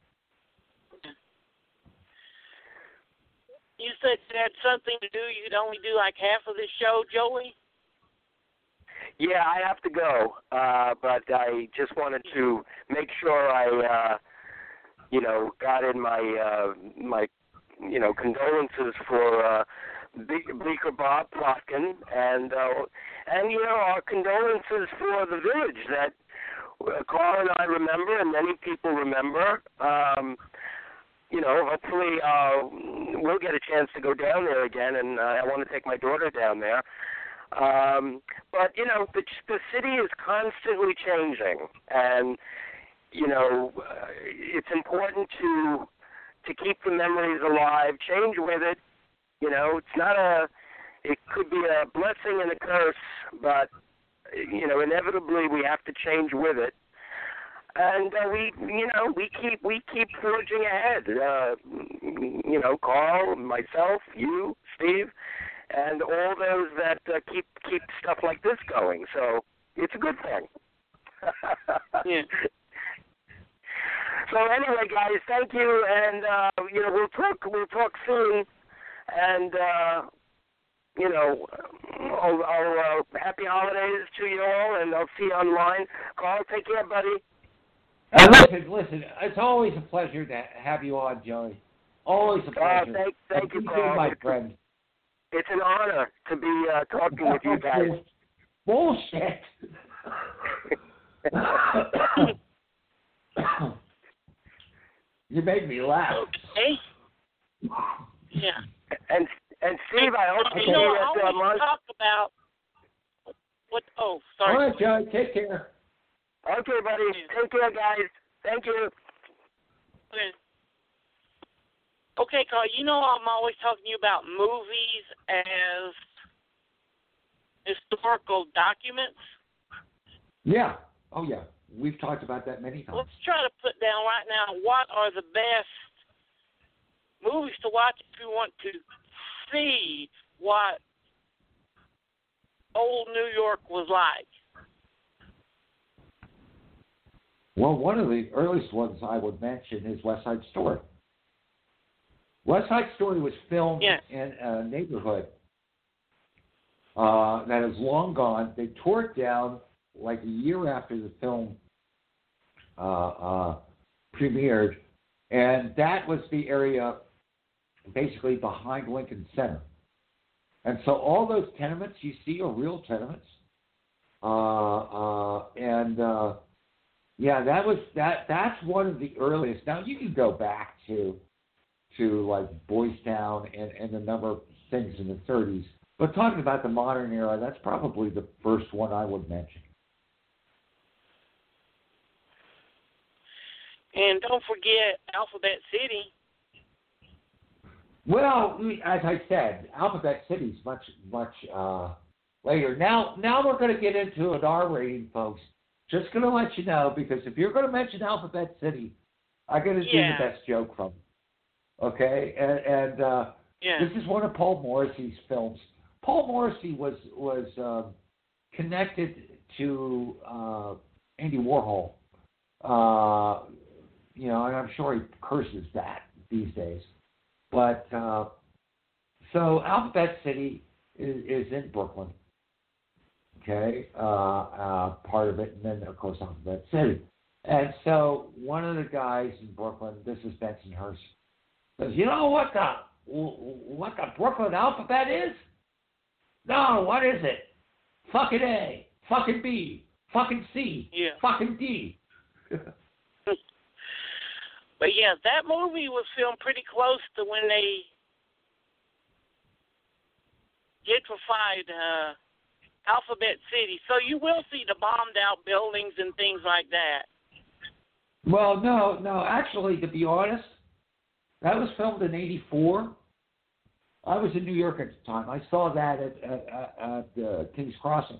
A: You said you had something to do. You'd only do like half of this show, Joey?
C: Yeah, I have to go. But I just wanted to make sure I, got in my condolences for Bleecker Bob Plotkin, and our condolences for the village that Carl and I remember, and many people remember. Hopefully we'll get a chance to go down there again, and I want to take my daughter down there. But the city is constantly changing, and it's important to keep the memories alive, change with it. It could be a blessing and a curse, but inevitably we have to change with it. And we keep forging ahead. Carl, myself, you, Steve, and all those that keep stuff like this going. So it's a good thing.
A: Yeah.
C: So anyway, guys, thank you, and we'll talk soon. And I'll happy holidays to you all, and I'll see you online. Carl, take care, buddy.
B: Listen, it's always a pleasure to have you on, Joey. Always a pleasure.
C: Thank you, Carl.
B: My friend. It's
C: an honor to be talking with you guys.
B: Bullshit. You made me laugh.
A: Okay. Yeah.
C: And Steve, I hope to see you at Monster.
A: Talk about what? Oh, sorry.
B: All right, Joey. Take care.
C: Okay, buddy. Take care, guys. Thank you.
A: Okay, Carl. I'm always talking to you about movies as historical documents.
B: Yeah. Oh, yeah. We've talked about that many times.
A: Let's try to put down right now what are the best movies to watch if you want to see what old New York was like.
B: Well, one of the earliest ones I would mention is West Side Story. West Side Story was filmed in a neighborhood that is long gone. They tore it down like a year after the film premiered, and that was the area basically behind Lincoln Center. And so all those tenements you see are real tenements. That's one of the earliest. Now you can go back to like Boys Town and a number of things in the 30s. But talking about the modern era, that's probably the first one I would mention.
A: And don't forget Alphabet City.
B: Well, as I said, Alphabet City is much later. Now we're going to get into an R rating, folks. Just going to let you know, because if you're going to mention Alphabet City, I'm going to do the best joke from it. Okay? And this is one of Paul Morrissey's films. Paul Morrissey was connected to Andy Warhol. And I'm sure he curses that these days. But so Alphabet City is in Brooklyn. Okay, part of it, and then of course Alphabet City. And so one of the guys in Brooklyn, this is Bensonhurst, says, "You know what the Brooklyn alphabet is? No, what is it? Fucking A, fucking B, fucking C, fucking D."
A: But yeah, that movie was filmed pretty close to when they gentrified Alphabet City. So you will see the bombed out buildings and things like that.
B: Well, no. Actually, to be honest, that was filmed in '84. I was in New York at the time. I saw that at King's Crossing.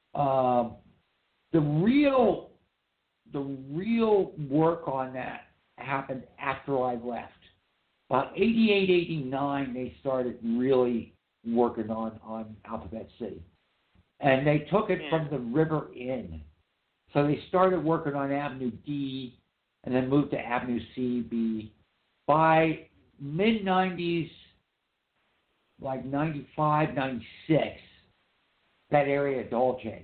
B: The real work on that happened after I left. About 88, 89, they started really working on Alphabet City. And they took it from the river in. So they started working on Avenue D and then moved to Avenue C, B. By mid-90s, like 95, 96, that area had all changed.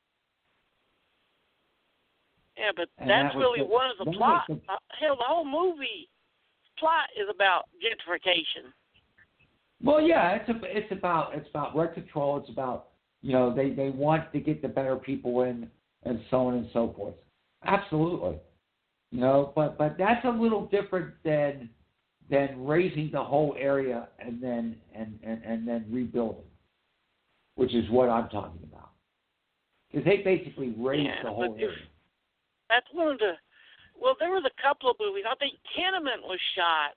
A: Yeah, but
B: And
A: that's
B: that was
A: really
B: the-
A: one of the
B: that was
A: plot.
B: the-
A: Hell, the whole movie plot is about gentrification.
B: Well, yeah, it's about rent control. It's about, you know, they want to get the better people in and so on and so forth. Absolutely, you know, but that's a little different than raising the whole area and then rebuilding, which is what I'm talking about. Because they basically raised the whole area.
A: That's one of the. Well, there was a couple of movies. I think Tenement was shot.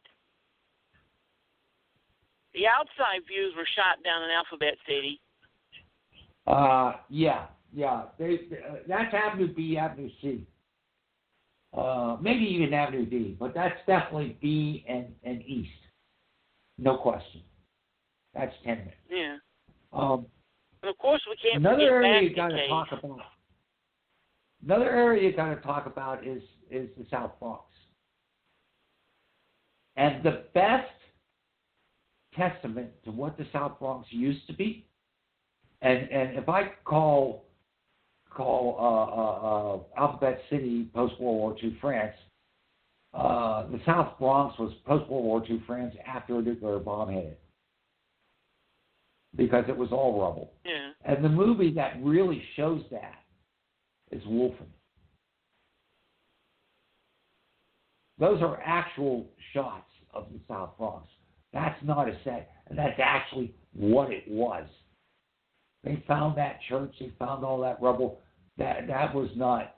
A: The outside views were shot down in Alphabet City.
B: Yeah. That's Avenue B, Avenue C. Maybe even Avenue D, but that's definitely B and East. No question. That's Tenement.
A: Yeah. And of course, we can't
B: another
A: forget
B: area you
A: Basket
B: got to
A: Case.
B: talk about. Another area you got to talk about is the South Bronx. And the best testament to what the South Bronx used to be, and if I call Alphabet City post-World War II France, the South Bronx was post-World War II France after a nuclear bomb hit it, because it was all rubble.
A: Yeah.
B: And the movie that really shows that is Wolfen. Those are actual shots of the South Bronx. That's not a set, and that's actually what it was. They found that church. They found all that rubble. That was not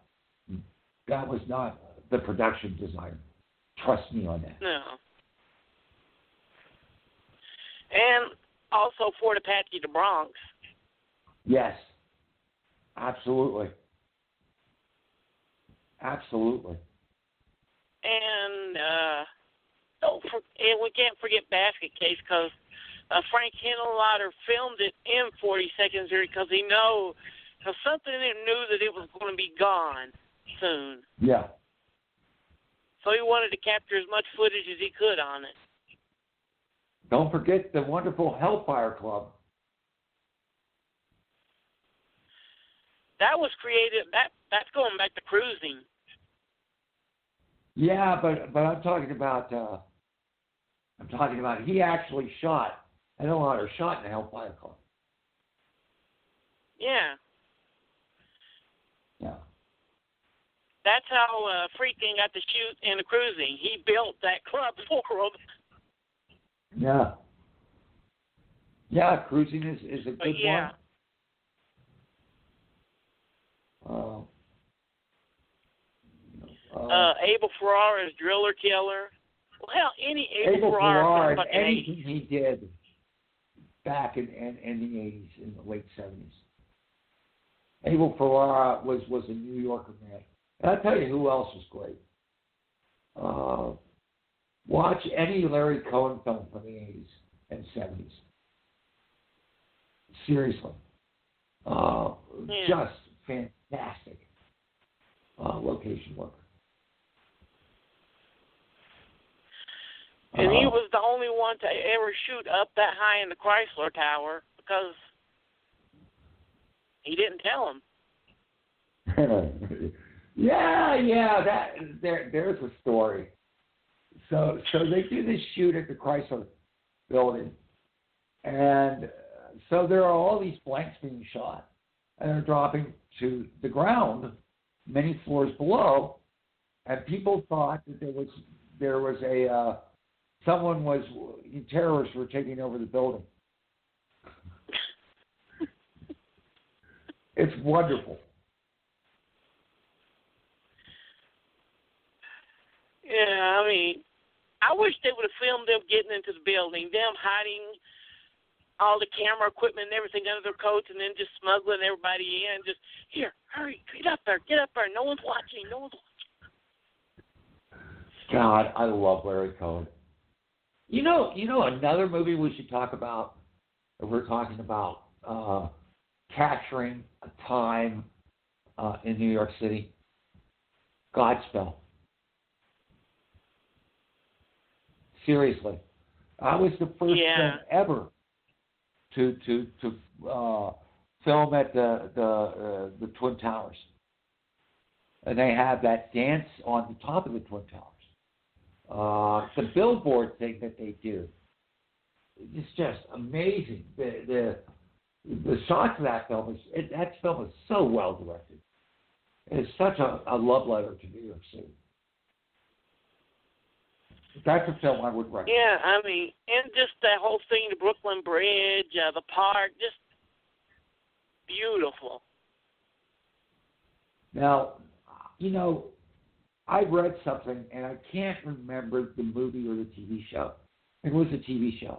B: the production design. Trust me on that.
A: No. And also Fort Apache, the Bronx.
B: Yes, absolutely. Absolutely.
A: And we can't forget Basket Case, because Frank Henenlotter filmed it in 42nd Street because something in him knew that it was going to be gone soon.
B: Yeah.
A: So he wanted to capture as much footage as he could on it.
B: Don't forget the wonderful Hellfire Club.
A: That was created. That's going back to cruising.
B: Yeah, but I'm talking about he actually shot. I know how they're shot in the Hellfire Club.
A: Yeah.
B: Yeah.
A: That's how Friedkin got to shoot in the cruising. He built that club for them.
B: Yeah. Yeah, cruising is a good
A: one. Abel Ferrara's Driller Killer. Well, hell, any Abel Ferrara
B: and anything he did back in the 80s, in the late 70s. Abel Ferrara was a New Yorker man. And I'll tell you who else was great. Watch any Larry Cohen film from the 80s and 70s. Seriously. Just fantastic location work.
A: And he was the only one to ever shoot up that high in the Chrysler Tower, because he didn't tell him.
B: There's a story. So they do this shoot at the Chrysler building, and so there are all these blanks being shot, and they're dropping to the ground, many floors below, and people thought that there was terrorists were taking over the building. It's wonderful.
A: Yeah, I mean, I wish they would have filmed them getting into the building, them hiding all the camera equipment and everything under their coats, and then just smuggling everybody in. Just, here, hurry, get up there. No one's watching.
B: God, I love Larry Cohen. You know another movie we should talk about. If we're talking about capturing a time in New York City. Godspell. Seriously, I was the first film ever to film at the Twin Towers, and they have that dance on the top of the Twin Towers. The billboard thing that they do, it's just amazing. The shots of that film that film is so well directed. It's such a love letter to New York City. That's a film I would recommend.
A: Yeah, I mean, and just that whole thing, the Brooklyn Bridge, the park, just beautiful.
B: Now, I read something, and I can't remember the movie or the TV show. It was a TV show.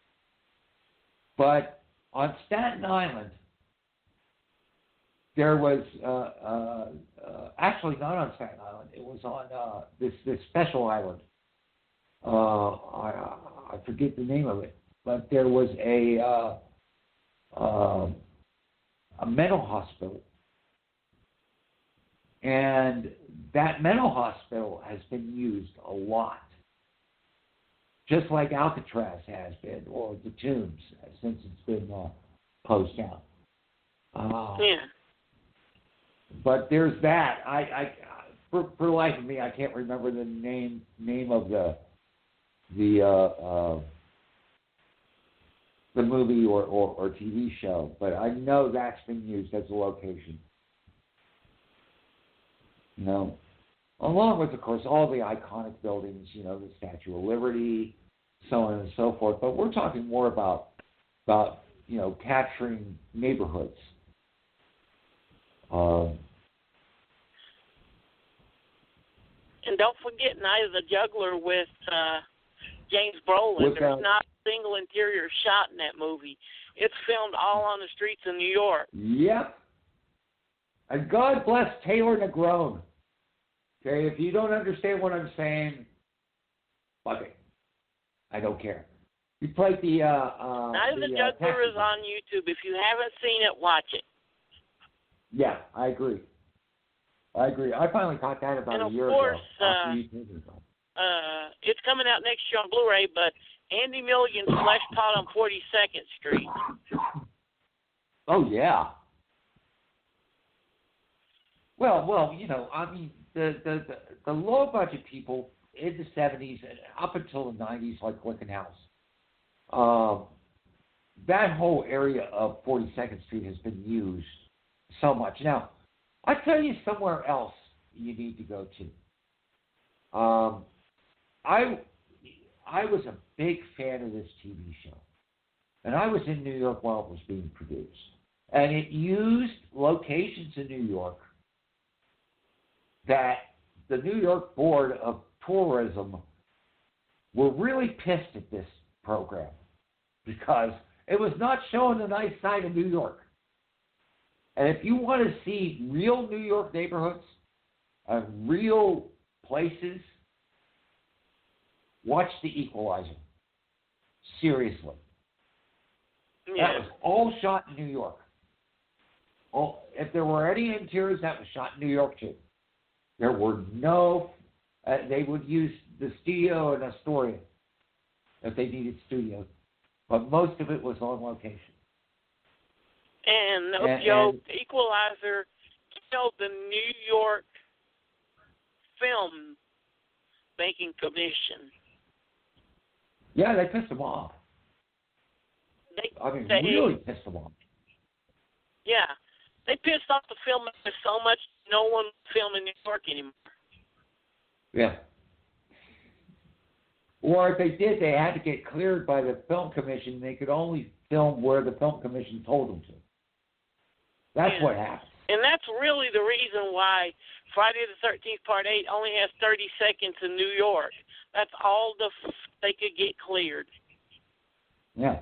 B: But on Staten Island, there was, actually not on Staten Island, it was on this special island. I forget the name of it, but there was a mental hospital, and that mental hospital has been used a lot, just like Alcatraz has been, or the Tombs, since it's been closed down. But there's that. I for the life of me, I can't remember the name of the movie or TV show, but I know that's been used as a location. Along with, of course, all the iconic buildings, the Statue of Liberty, so on and so forth. But we're talking more about capturing neighborhoods.
A: And don't forget Night of the Juggler with James Brolin. There's not a single interior shot in that movie. It's filmed all on the streets of New York.
B: Yep. And God bless Taylor Negron. Okay, if you don't understand what I'm saying, fuck it. I don't care. You played the
A: Night of the Juggler is on YouTube. If you haven't seen it, watch it.
B: Yeah, I agree. I finally caught that about a year ago.
A: It's coming out next year on Blu-ray, but Andy Milligan's Flesh Pot on 42nd Street.
B: Oh, yeah. Well, I mean, the low-budget people in the 70s and up until the 90s, like Lincoln House, that whole area of 42nd Street has been used so much. Now, I'll tell you somewhere else you need to go to. I was a big fan of this TV show, and I was in New York while it was being produced, and it used locations in New York that the New York Board of Tourism were really pissed at this program because it was not showing the nice side of New York. And if you want to see real New York neighborhoods and real places, watch The Equalizer. Seriously.
A: Yeah.
B: That was all shot in New York. If there were any interiors, that was shot in New York too. There were no, they would use the studio in Astoria if they needed studios, but most of it was on location.
A: And Joe, Equalizer killed the New York Film Making Commission.
B: Yeah, they pissed them off. Really pissed them off.
A: Yeah. They pissed off the filmmakers so much no one would film in New York anymore.
B: Yeah. Or if they did, they had to get cleared by the Film Commission. They could only film where the Film Commission told them to. That's what happened.
A: And that's really the reason why Friday the 13th Part 8 only has 30 seconds in New York. That's all they could get cleared.
B: Yeah.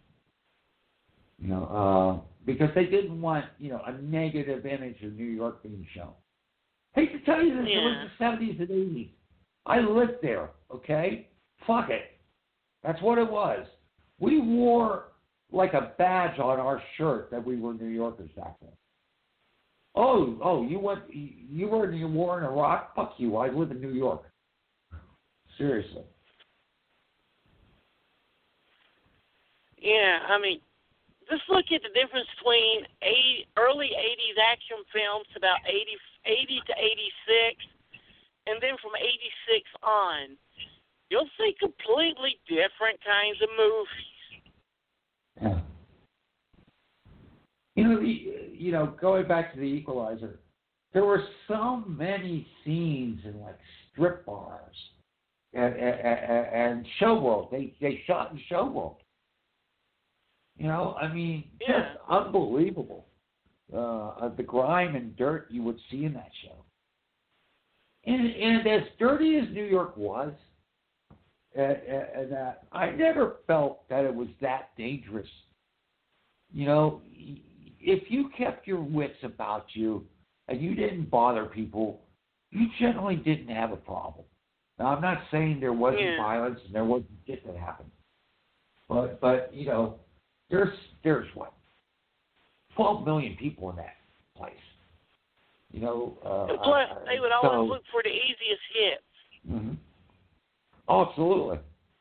B: Because they didn't want, a negative image of New York being shown. Hate to tell you this, it was the 70s and 80s. I lived there, okay? Fuck it. That's what it was. We wore like a badge on our shirt that we were New Yorkers back then. Oh, you were in the war in Iraq? Fuck you. I live in New York. Seriously.
A: Yeah, I mean, just look at the difference between early 80s action films, about 80 to 86, and then from 86 on, you'll see completely different kinds of movies.
B: Yeah. Going back to The Equalizer, there were so many scenes in like strip bars and Showworld. They shot in Showworld. Just unbelievable. The grime and dirt you would see in that show. And as dirty as New York was, I never felt that it was that dangerous. If you kept your wits about you and you didn't bother people, you generally didn't have a problem. Now, I'm not saying there wasn't violence and there wasn't shit that happened. But there's what? 12 million people in that place.
A: Plus, they would always look for the easiest hits.
B: Mm-hmm. Oh, absolutely.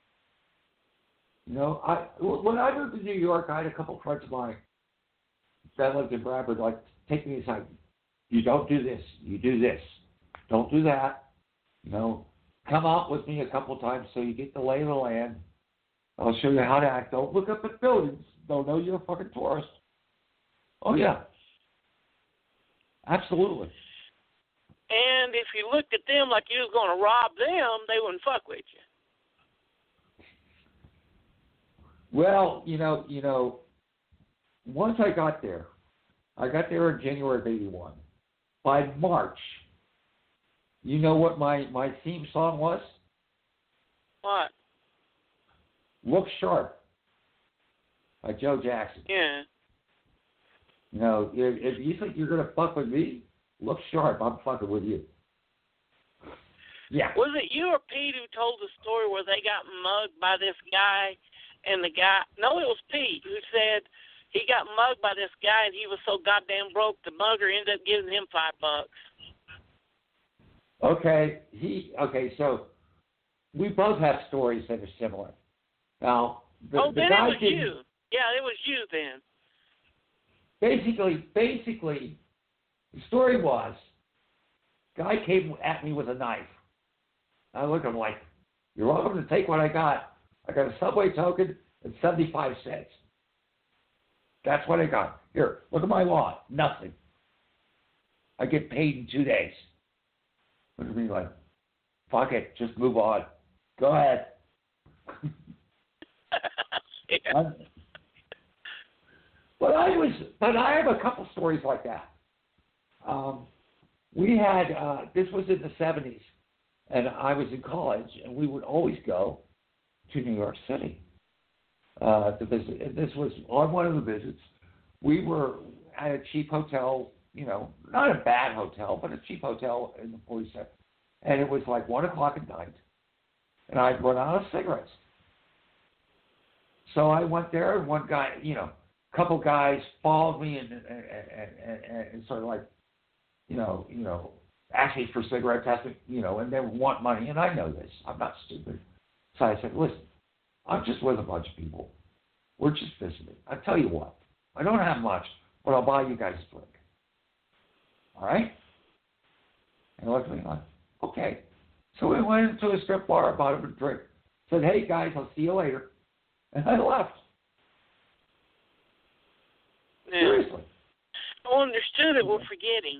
B: When I moved to New York, I had a couple friends of mine that lived in Bradford, like, take me aside. You don't do this. You do this. Don't do that. Come out with me a couple times so you get the lay of the land. I'll show you how to act. Don't look up at buildings. They'll know you're a fucking tourist. Oh, yeah. Absolutely.
A: And if you looked at them like you was going to rob them, they wouldn't fuck with you.
B: Well, once I got there in January of 81. By March, you know what my theme song was?
A: What?
B: Look Sharp by Joe Jackson.
A: Yeah.
B: If you think you're going to fuck with me, look sharp. I'm fucking with you. Yeah.
A: Was it you or Pete who told the story where they got mugged by this guy and the guy... No, it was Pete who said he got mugged by this guy and he was so goddamn broke the mugger ended up giving him $5.
B: Okay, so we both have stories that are similar. Now, the
A: then
B: guy
A: it was you. Yeah, it was you then.
B: Basically, the story was, guy came at me with a knife. I look at him like, you're welcome to take what I got. I got a Subway token and 75 cents. That's what I got. Here, look at my law. Nothing. I get paid in 2 days. Look at me like, fuck it, just move on. Go ahead.
A: Yeah.
B: But I have a couple stories like that. We had, this was in the 70s, and I was in college, and we would always go to New York City to visit. And this was on one of the visits. We were at a cheap hotel, not a bad hotel, but a cheap hotel in the 47th. And it was like 1 o'clock at night, and I'd run out of cigarettes. So I went there, and one guy, couple guys followed me and sort of like, asked me for cigarettes, and they want money, and I know this. I'm not stupid. So I said, listen, I'm just with a bunch of people. We're just visiting. I tell you what, I don't have much, but I'll buy you guys a drink. All right? And he looked at me like, okay. So we went into a strip bar, bought him a drink. Said, hey, guys, I'll see you later. And I left.
A: Yeah.
B: Seriously.
A: I understood it. We're forgetting.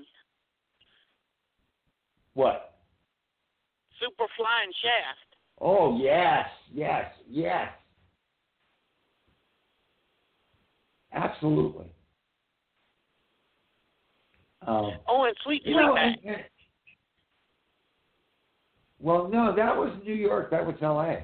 B: What?
A: Superfly and Shaft.
B: Oh, yes. Absolutely.
A: And Sweet Sweetback.
B: Well, no, that was New York. That was L.A.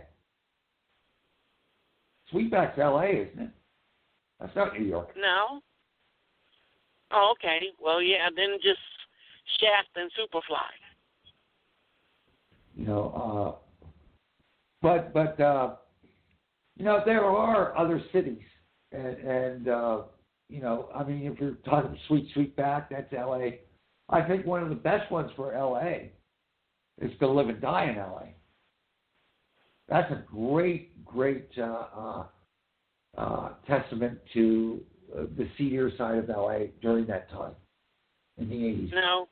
B: Sweetback's L.A., isn't it? That's not New York.
A: No. Oh, okay. Well, yeah, then just Shaft and Superfly.
B: But You know, there are other cities, and you know, I mean, if you're talking Sweet Sweetback, that's L.A. I think one of the best ones for L.A. is To Live and Die in L.A. That's a great testament to the seedier side of L.A. during that time in the 80s.
A: No.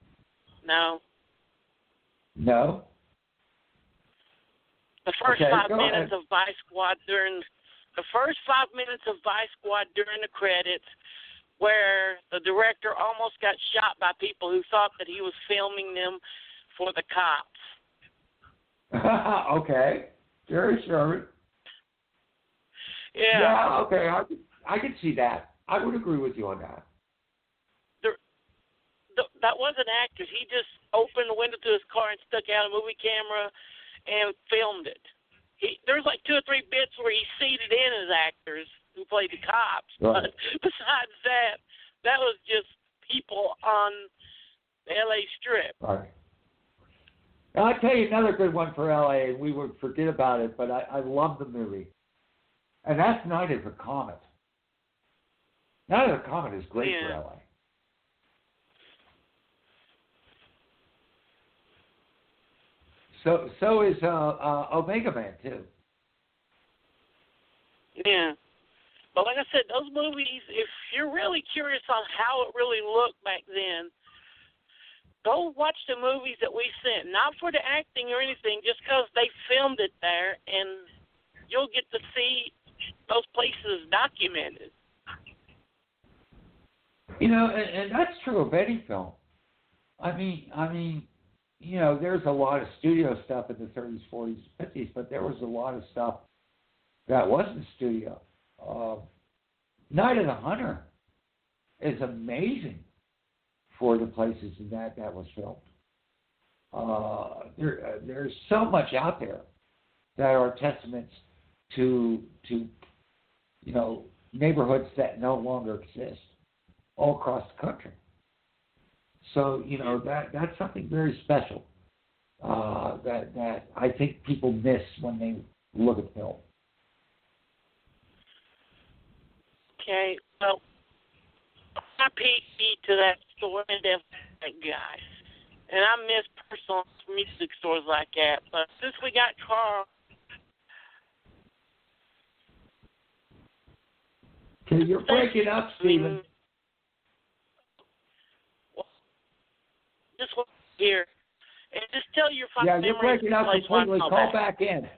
A: The first 5 minutes of Vice Squad during the credits, where the director almost got shot by people who thought that he was filming them for the cops.
B: Okay, Jerry Sherman.
A: Yeah.
B: Okay, I can see that. I would agree with you on that.
A: That wasn't actors. He just opened the window to his car and stuck out a movie camera and filmed it. There's like 2 or 3 bits where he seated in as actors who played the cops.
B: Right.
A: But besides that was just people on the L.A. Strip.
B: Right. Now, I'll tell you another good one for L.A., and we would forget about it, but I love the movie. And that's Night of the Comet. Night of the Comet is great for L.A. So is Omega Man, too.
A: Yeah. But like I said, those movies, if you're really curious on how it really looked back then, go watch the movies that we sent. Not for the acting or anything, just because they filmed it there, and you'll get to see those places documented.
B: You know, and that's true of any film. I mean, you know, there's a lot of studio stuff in the 30s, 40s, 50s, but there was a lot of stuff that wasn't studio. Night of the Hunter is amazing for the places in that was filmed. There's so much out there that are testaments to you know, neighborhoods that no longer exist all across the country. So, you know, that's something very special that I think people miss when they look at film.
A: Okay, well, I peeked to that store and that guy. And I miss personal music stores like that. But since we got Carl.
B: Okay, you're breaking up, Stephen.
A: Just here. And just tell your phone.
B: Yeah, you're breaking up completely. Call back in.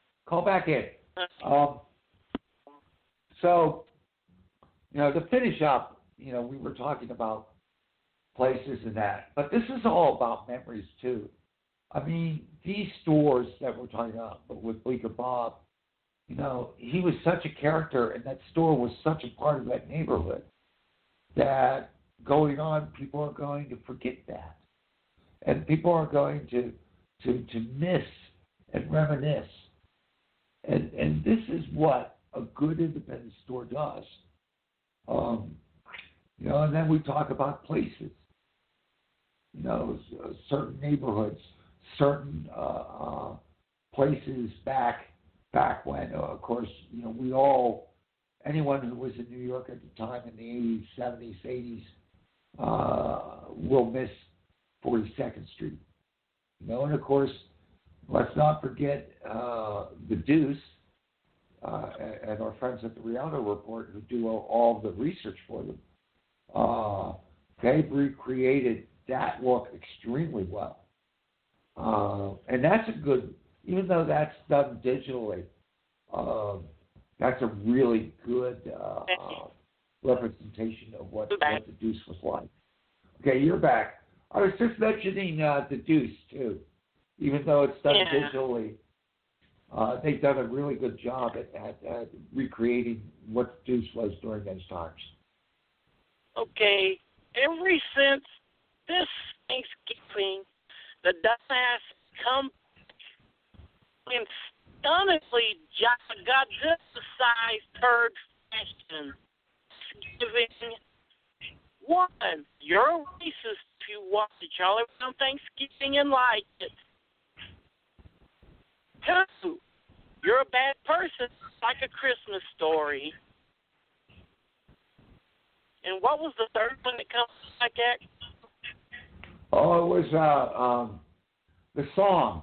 B: So, you know, to finish up, you know, we were talking about places and that, but this is all about memories too. I mean, these stores that we're talking about with Bleecker Bob, you know, he was such a character, and that store was such a part of that neighborhood that going on, people are going to forget that. And people are going to miss and reminisce. And this is what a good independent store does. You know, and then we talk about places. You know, certain neighborhoods, certain places back when, of course, you know, anyone who was in New York at the time in the 80s, 70s, 80s, will miss 42nd Street. You know, and of course, let's not forget the Deuce and our friends at the Rialto Report who do all the research for them. They recreated that look extremely well. And that's a good, even though that's done digitally, that's a really good representation of what the Deuce was like. Okay, you're back. I was just mentioning the Deuce, too. Even though it's done digitally, they've done a really good job at recreating what the Deuce was during those times.
A: Okay, ever since this Thanksgiving, the dumbass come in stunningly Godzilla-sized turd fashion, giving one, you're a racist if you watch the Charlie Brown Thanksgiving and like it. Two, You're a bad person, like a Christmas story. And what was the third one that comes like that?
B: Oh, it was the song.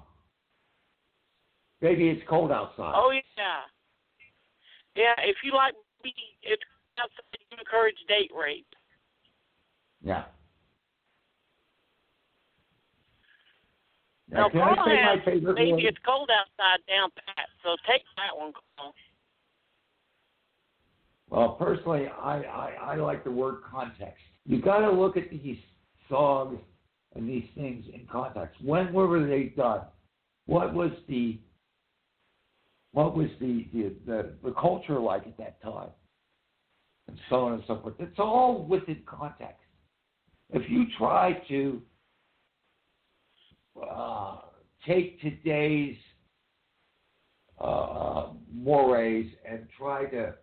B: Baby, It's Cold Outside.
A: Oh, yeah. Yeah, if you like me, it's outside, you encourage date rape.
B: Yeah.
A: Now,
B: Can
A: Carl
B: I say my
A: has
B: favorite
A: Baby,
B: one?
A: It's Cold Outside down pat, so take that one, Carl.
B: Well, personally, I like the word context. You got to look at these songs and these things in context. When were they done? What was the culture like at that time? And so on and so forth. It's all within context. If you try to take today's mores and try to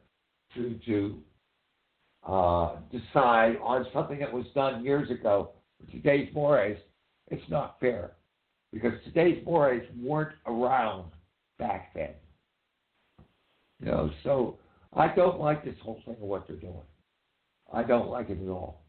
B: decide on something that was done years ago for today's mores, it's not fair. Because today's mores weren't around back then. You know, so I don't like this whole thing of what they're doing. I don't like it at all.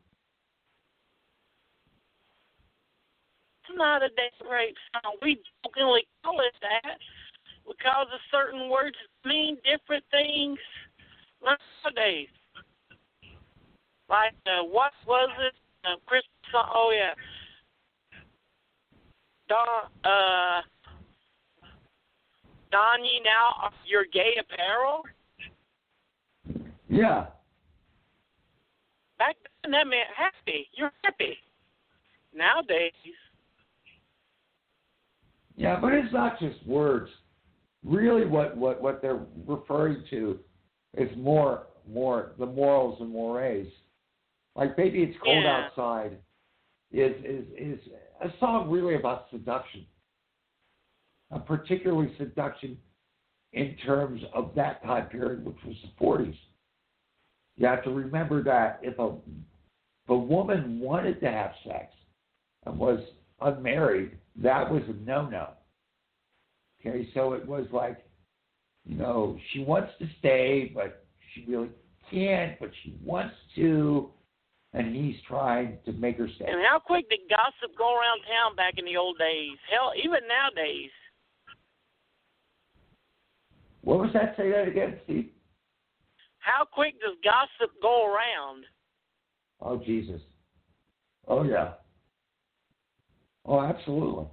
A: It's not a date rape song. We jokingly call it that because of certain words mean different things nowadays. Like, what was it? Christmas song? Oh, yeah. Don ye now your gay apparel?
B: Yeah.
A: Back then that meant happy. You're happy. Nowadays.
B: Yeah, but it's not just words. Really what they're referring to is more the morals and mores. Like Baby It's Cold Outside is a song really about seduction. Particularly seduction in terms of that time period, which was the 40s. You have to remember that if a woman wanted to have sex and was unmarried, that was a no-no. Okay, so it was like, you know, she wants to stay, but she really can't, but she wants to, and he's trying to make her stay.
A: And how quick did gossip go around town back in the old days? Hell, even nowadays.
B: What was that? Say that again, Steve.
A: How quick does gossip go around?
B: Oh, Jesus. Oh, yeah. Oh, absolutely.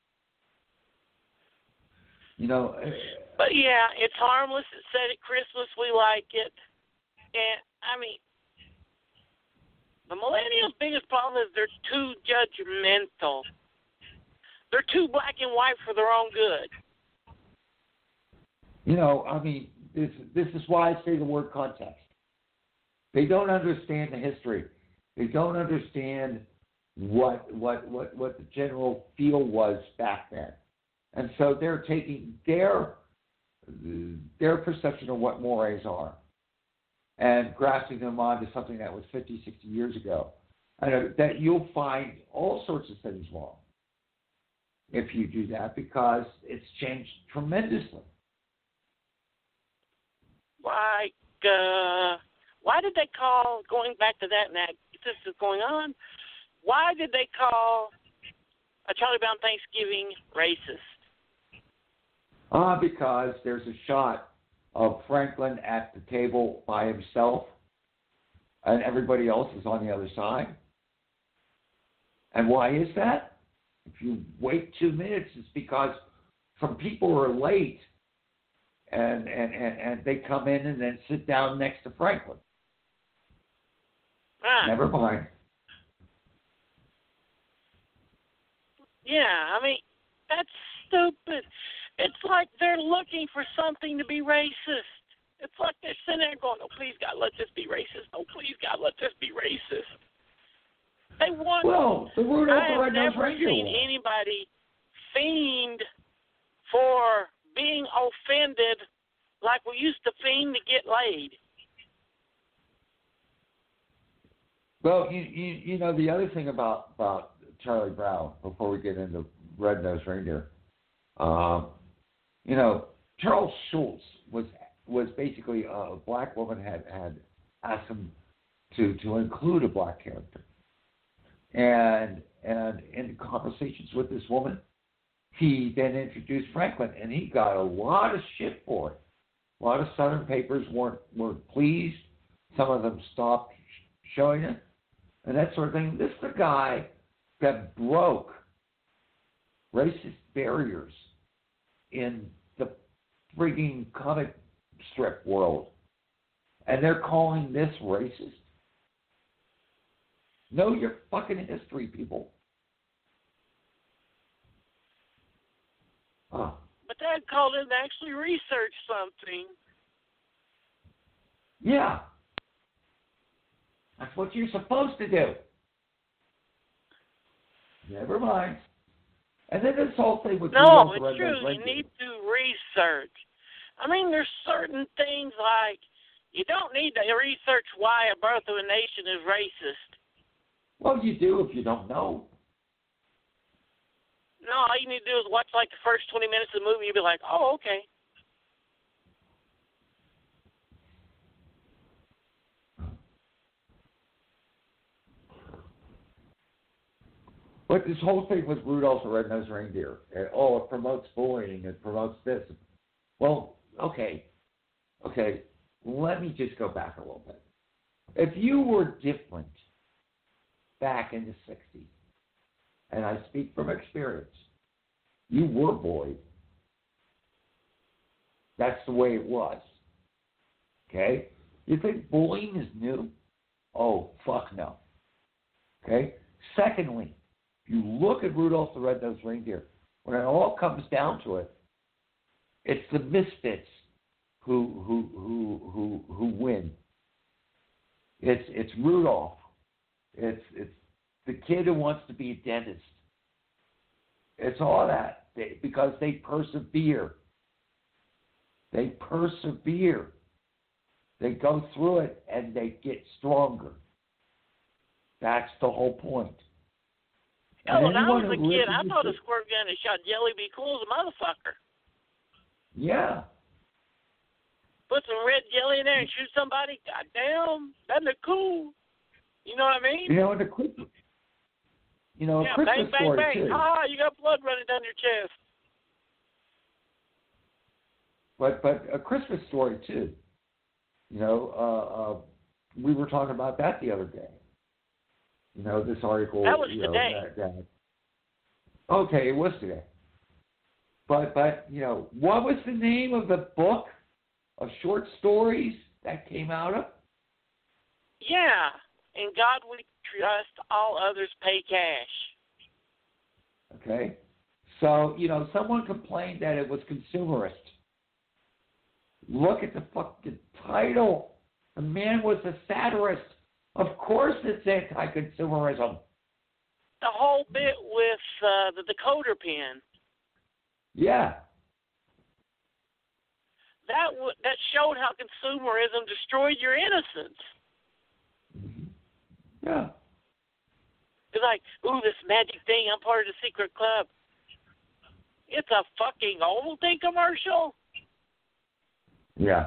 B: You know.
A: But, yeah, it's harmless. It's said at Christmas we like it. And, I mean, the millennials' biggest problem is they're too judgmental. They're too black and white for their own good.
B: You know, I mean, this is why I say the word context. They don't understand the history. They don't understand what the general feel was back then. And so they're taking their perception of what mores are and grasping them onto something that was 50, 60 years ago. And that you'll find all sorts of things wrong if you do that because it's changed tremendously.
A: Like, why did they call, going back to that, and that this is going on, why did they call a Charlie Brown Thanksgiving racist?
B: Because there's a shot of Franklin at the table by himself, and everybody else is on the other side. And why is that? If you wait 2 minutes, it's because some people are late, and they come in and then sit down next to Franklin. Never mind.
A: Yeah, I mean, that's stupid. It's like they're looking for something to be racist. It's like they're sitting there going, oh, please, God, let this be racist. Oh, please, God, let this be racist. They want.
B: Well, the Rudolph the
A: I have
B: Red-Nosed
A: never
B: Reindeer
A: seen
B: one.
A: anybody fiend for being offended like we used to fiend to get laid.
B: Well, you know, the other thing about Charlie Brown, before we get into Red-Nosed Reindeer, you know, Charles Schulz was basically a black woman had asked him to include a black character, and in conversations with this woman, he then introduced Franklin, and he got a lot of shit for it. A lot of Southern papers weren't pleased. Some of them stopped showing it, and that sort of thing. This is a guy that broke racist barriers in the frigging comic strip world, and they're calling this racist? Know your fucking history, people. Oh.
A: But Dad called in to actually research something.
B: Yeah. That's what you're supposed to do. Never mind. And then this whole thing with
A: No, it's true. You need to research. I mean, there's certain things like you don't need to research why A Birth of a Nation is racist.
B: Well, you do if you don't know.
A: No, all you need to do is watch like the first 20 minutes of the movie. You'll be like, oh, okay.
B: But this whole thing with Rudolph the Red-Nosed Reindeer, it promotes bullying, it promotes this. Well, okay, let me just go back a little bit. If you were different back in the 60s, and I speak from experience, you were bullied. That's the way it was. Okay? You think bullying is new? Oh, fuck no. Okay? Secondly, you look at Rudolph the Red-Nosed Reindeer, when it all comes down to it, it's the misfits who win. It's Rudolph. It's the kid who wants to be a dentist. It's all that because they persevere. They persevere. They go through it and they get stronger. That's the whole point.
A: Oh, when I was a kid, I thought a squirt gun that shot jelly be cool as a motherfucker.
B: Yeah.
A: Put some red jelly in there and shoot somebody. Goddamn, that'd look cool. You know what I mean?
B: You know, a Christmas
A: bang,
B: story
A: bang.
B: too.
A: Ah, you got blood running down your chest.
B: But a Christmas Story too. You know, we were talking about that the other day. You know, this article.
A: That was today.
B: Okay, it was today. But you know, what was the name of the book of short stories that came out of?
A: Yeah, in God we trust, all others pay cash.
B: Okay, so you know, someone complained that it was consumerist. Look at the fucking title. The man was a satirist. Of course, it's anti-consumerism.
A: The whole bit with the decoder pin.
B: Yeah.
A: That showed how consumerism destroyed your innocence.
B: Yeah.
A: It's like, ooh, this magic thing, I'm part of the secret club. It's a fucking Ovaltine commercial.
B: Yeah.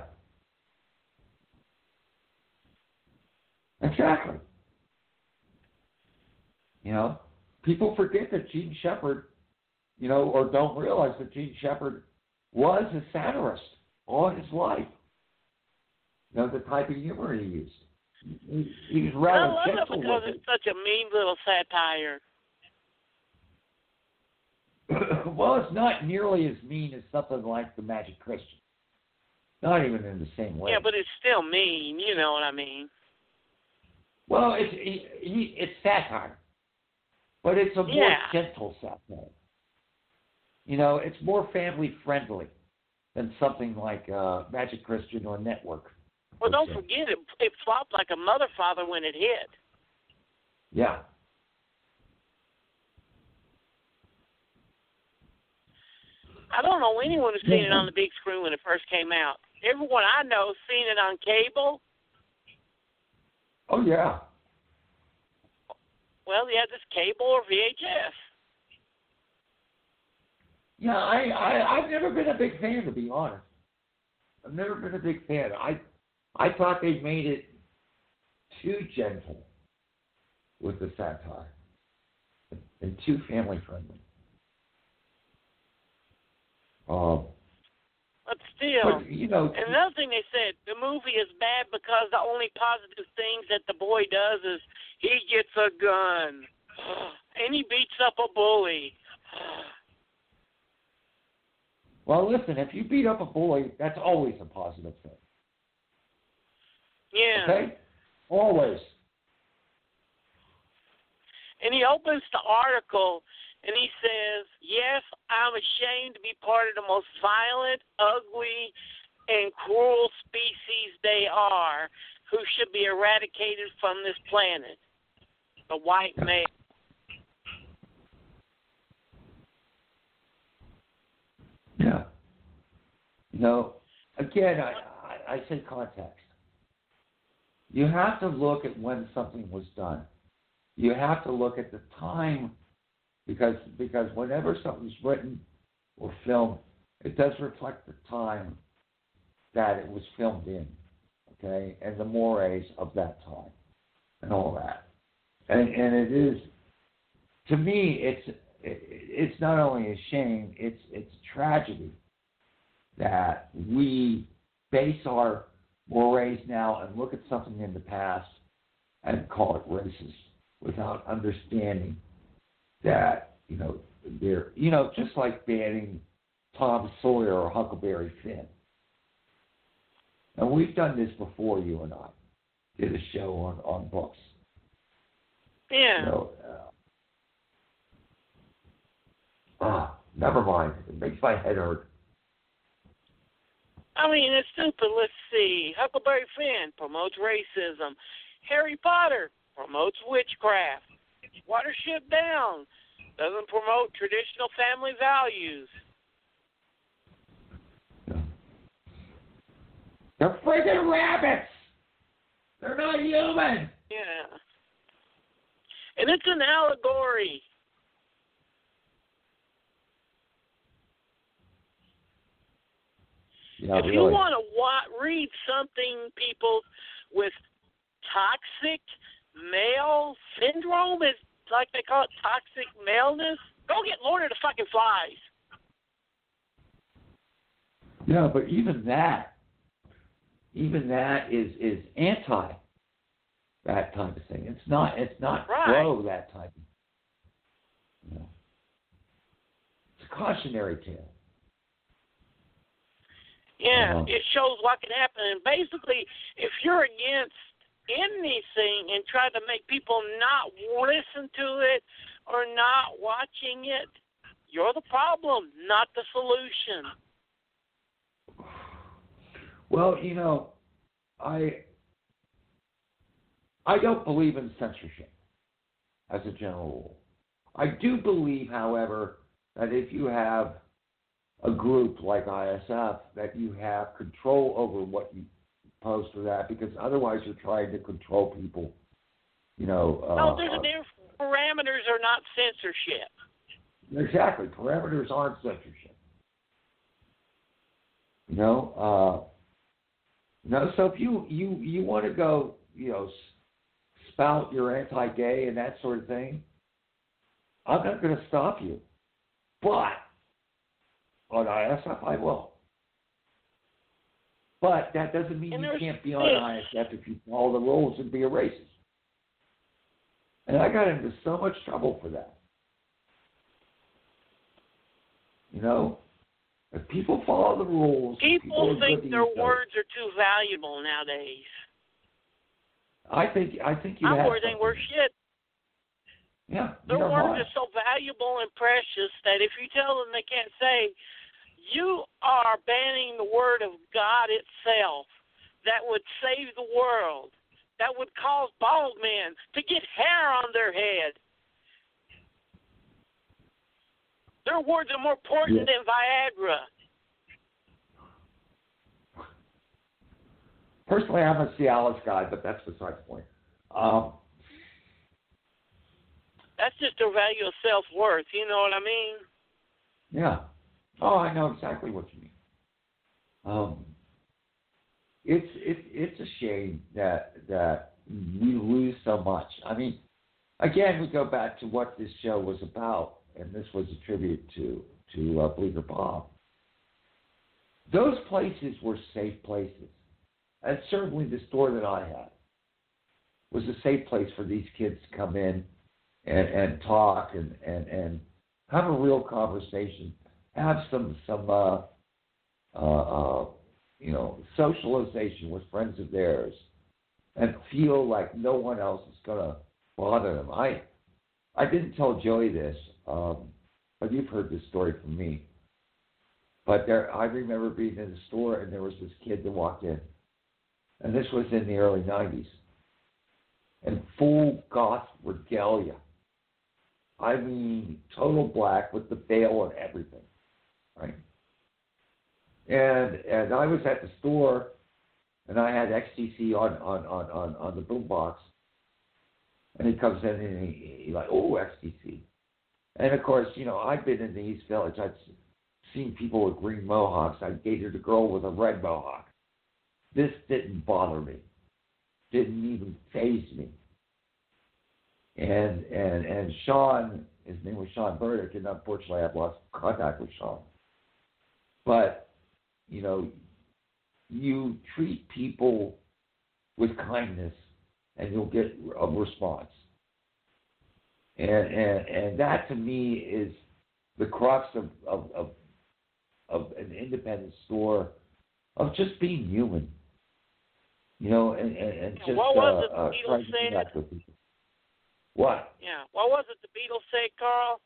B: Exactly. You know, people forget that Gene Shepard, you know, or don't realize that Gene Shepard was a satirist all his life. You know, the type of humor he used. He was rather
A: I love it
B: gentle
A: because
B: with
A: it's such a mean little satire.
B: Well, it's not nearly as mean as something like The Magic Christian. Not even in the same way.
A: Yeah, but it's still mean. You know what I mean?
B: Well, it's satire, but it's a more gentle satire. You know, it's more family friendly than something like Magic Christian or Network.
A: Well, don't forget, it flopped like a mother father when it hit.
B: Yeah.
A: I don't know anyone who's seen it on the big screen when it first came out. Everyone I know has seen it on cable.
B: Oh, yeah.
A: Well, yeah, just cable or VHS.
B: Yeah, I've never been a big fan, to be honest. I've never been a big fan. I thought they made it too gentle with the satire and too family friendly.
A: But still,
B: but, you know,
A: and another thing they said, the movie is bad because the only positive things that the boy does is he gets a gun and he beats up a bully.
B: Well, listen, if you beat up a bully, that's always a positive thing.
A: Yeah.
B: Okay? Always.
A: And he opens the article and he says, yes, I'm ashamed to be part of the most violent, ugly, and cruel species they are, who should be eradicated from this planet. The white male.
B: Yeah. You know, again, I say context. You have to look at when something was done. You have to look at the time, because whenever something's written or filmed, it does reflect the time that it was filmed in, okay, and the mores of that time and all that. And it is, to me, it's not only a shame, it's tragedy that we base our mores now and look at something in the past and call it racist without understanding that, you know, they're, you know, just like banning Tom Sawyer or Huckleberry Finn. And we've done this before, you and I did a show on books.
A: Yeah.
B: You know, never mind. It makes my head hurt.
A: I mean, it's stupid. Let's see. Huckleberry Finn promotes racism. Harry Potter promotes witchcraft. Watership Down doesn't promote traditional family values.
B: They're freaking rabbits. They're not human.
A: Yeah. And it's an allegory.
B: Yeah,
A: if
B: really.
A: you want to read something, people, with toxic male syndrome, is like they call it toxic maleness, go get Lord of the fucking Flies.
B: Yeah, but even that is anti that type of thing. It's not
A: right.
B: pro that type of, you know. It's a cautionary tale.
A: Yeah, it shows what can happen. And basically, if you're against anything and try to make people not listen to it or not watching it, you're the problem, not the solution.
B: Well, you know, I don't believe in censorship as a general rule. I do believe, however, that if you have a group like ISF, that you have control over what you post or that, because otherwise you're trying to control people, you know.
A: No, there's a difference. Parameters are not censorship.
B: Exactly. Parameters aren't censorship. You know, so if you want to go, you know, spout your anti-gay and that sort of thing, I'm not going to stop you. But on ISF, I will. But that doesn't mean you can't be on ISF if you follow the rules and be a racist. And I got into so much trouble for that. You know? If people follow the rules...
A: People think their words are too valuable nowadays.
B: I think you
A: My
B: have...
A: My words ain't worth shit.
B: Yeah.
A: Their words are so valuable and precious that if you tell them they can't say, you are banning the word of God itself that would save the world, that would cause bald men to get hair on their head. Their words are more important than Viagra.
B: Personally, I'm a Cialis guy, but that's besides the point.
A: That's just their value of self-worth, you know what I mean?
B: Yeah. Oh, I know exactly what you mean. It's a shame that we lose so much. I mean, again, we go back to what this show was about, and this was a tribute to Bleecker Bob. Those places were safe places, and certainly the store that I had was a safe place for these kids to come in and talk and have a real conversation, have some socialization with friends of theirs, and feel like no one else is going to bother them. I didn't tell Joey this, but you've heard this story from me. But I remember being in the store, and there was this kid that walked in, and this was in the early 90s, and full goth regalia. I mean, total black with the veil and everything, right? And I was at the store, and I had XTC on the boombox, and he comes in and he's like, oh, XTC. And of course, I've been in the East Village. I've seen people with green mohawks. I dated a girl with a red mohawk. This didn't bother me. Didn't even faze me. And Sean, his name was Sean Burdick, and unfortunately I've lost contact with Sean. But, you treat people with kindness and you'll get a response. And that to me is the crux of an independent store, of just being human. And just
A: what was it the Beatles
B: trying to
A: said?
B: connect with people. What?
A: Yeah. What was it the Beatles said, Carl?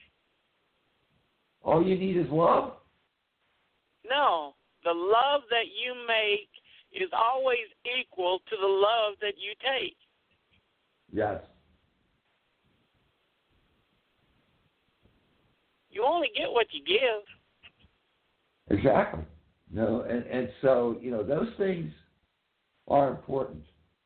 B: All you need is love?
A: No. The love that you make is always equal to the love that you take.
B: Yes.
A: You only get what you give.
B: Exactly. And so, those things are important.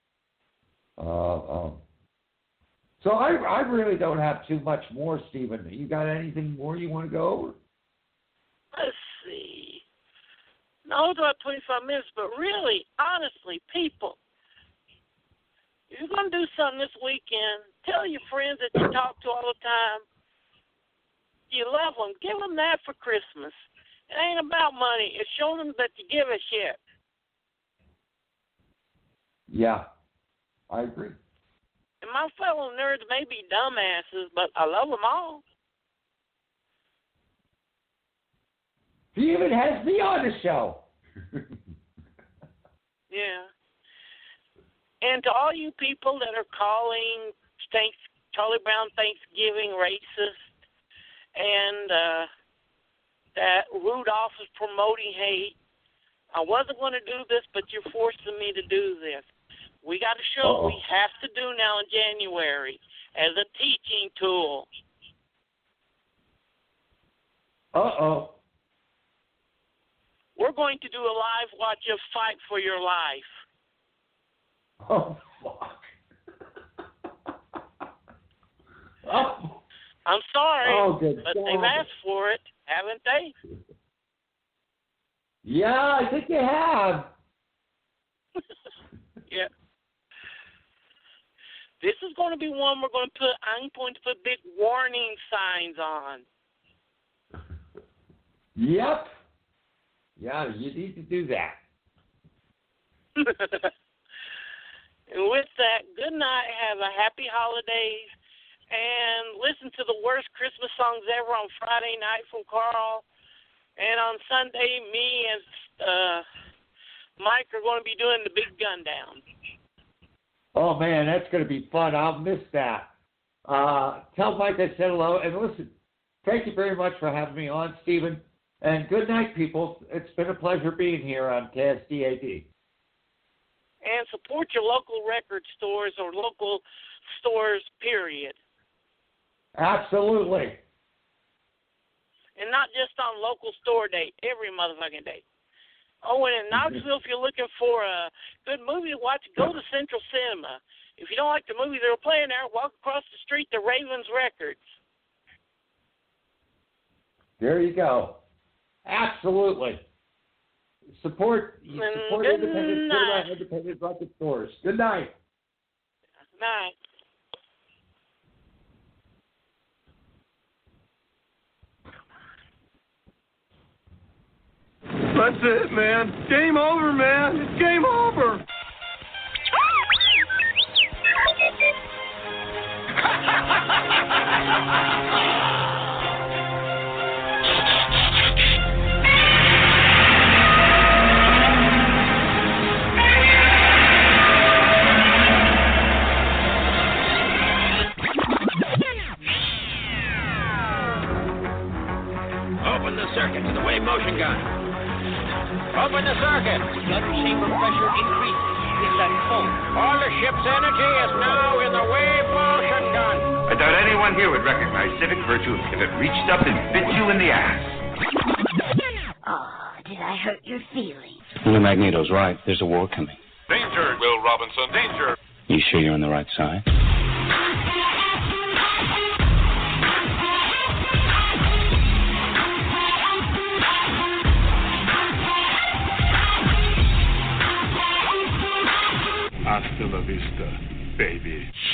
B: So I really don't have too much more, Stephen. You got anything more you want to go over?
A: Let's see. No, it's about 25 minutes, but really, honestly, people, if you're going to do something this weekend, tell your friends that you talk to all the time, you love them. Give them that for Christmas. It ain't about money. It's showing them that you give a shit.
B: Yeah, I agree.
A: And my fellow nerds may be dumbasses, but I love them all.
B: He even has me on the show.
A: Yeah. And to all you people that are calling Charlie Brown Thanksgiving racist and that Rudolph is promoting hate, I wasn't going to do this, but you're forcing me to do this. We got a show we have to do now in January as a teaching tool.
B: Uh-oh.
A: We're going to do a live watch of Fight for Your Life.
B: Oh, fuck. Oh.
A: I'm sorry, but
B: God.
A: they've asked for it, haven't they?
B: Yeah, I think you have.
A: Yeah. This is going to be one I'm going to put big warning signs on.
B: Yep. Yeah, you need to do that.
A: And with that, good night. Have a happy holidays. And listen to the worst Christmas songs ever on Friday night from Carl. And on Sunday, me and Mike are going to be doing the big gun down.
B: Oh, man, that's going to be fun. I'll miss that. Tell Mike I said hello. And listen, thank you very much for having me on, Stephen. And good night, people. It's been a pleasure being here on KSDAD.
A: And support your local record stores or local stores, period.
B: Absolutely.
A: And not just on local store day, every motherfucking day. Oh, and in Knoxville, if you're looking for a good movie to watch, go to Central Cinema. If you don't like the movie they're playing there, walk across the street to Ravens Records.
B: There you go. Absolutely. Support independent,
A: night.
B: independent record stores. Good night.
A: Night.
D: That's it, man. Game over, man. It's game over.
E: Open the circuit to the wave motion gun. Open the circuit.
F: Gun chamber pressure increases. Is that full?
E: All the ship's energy is now in the wave motion gun.
G: I doubt anyone here would recognize civic virtue if it reached up and bit you in the ass.
H: Oh, did I hurt your feelings?
I: Magneto's right. There's a war coming.
J: Danger, Will Robinson, danger.
I: You sure you're on the right side?
J: Hasta la vista, baby.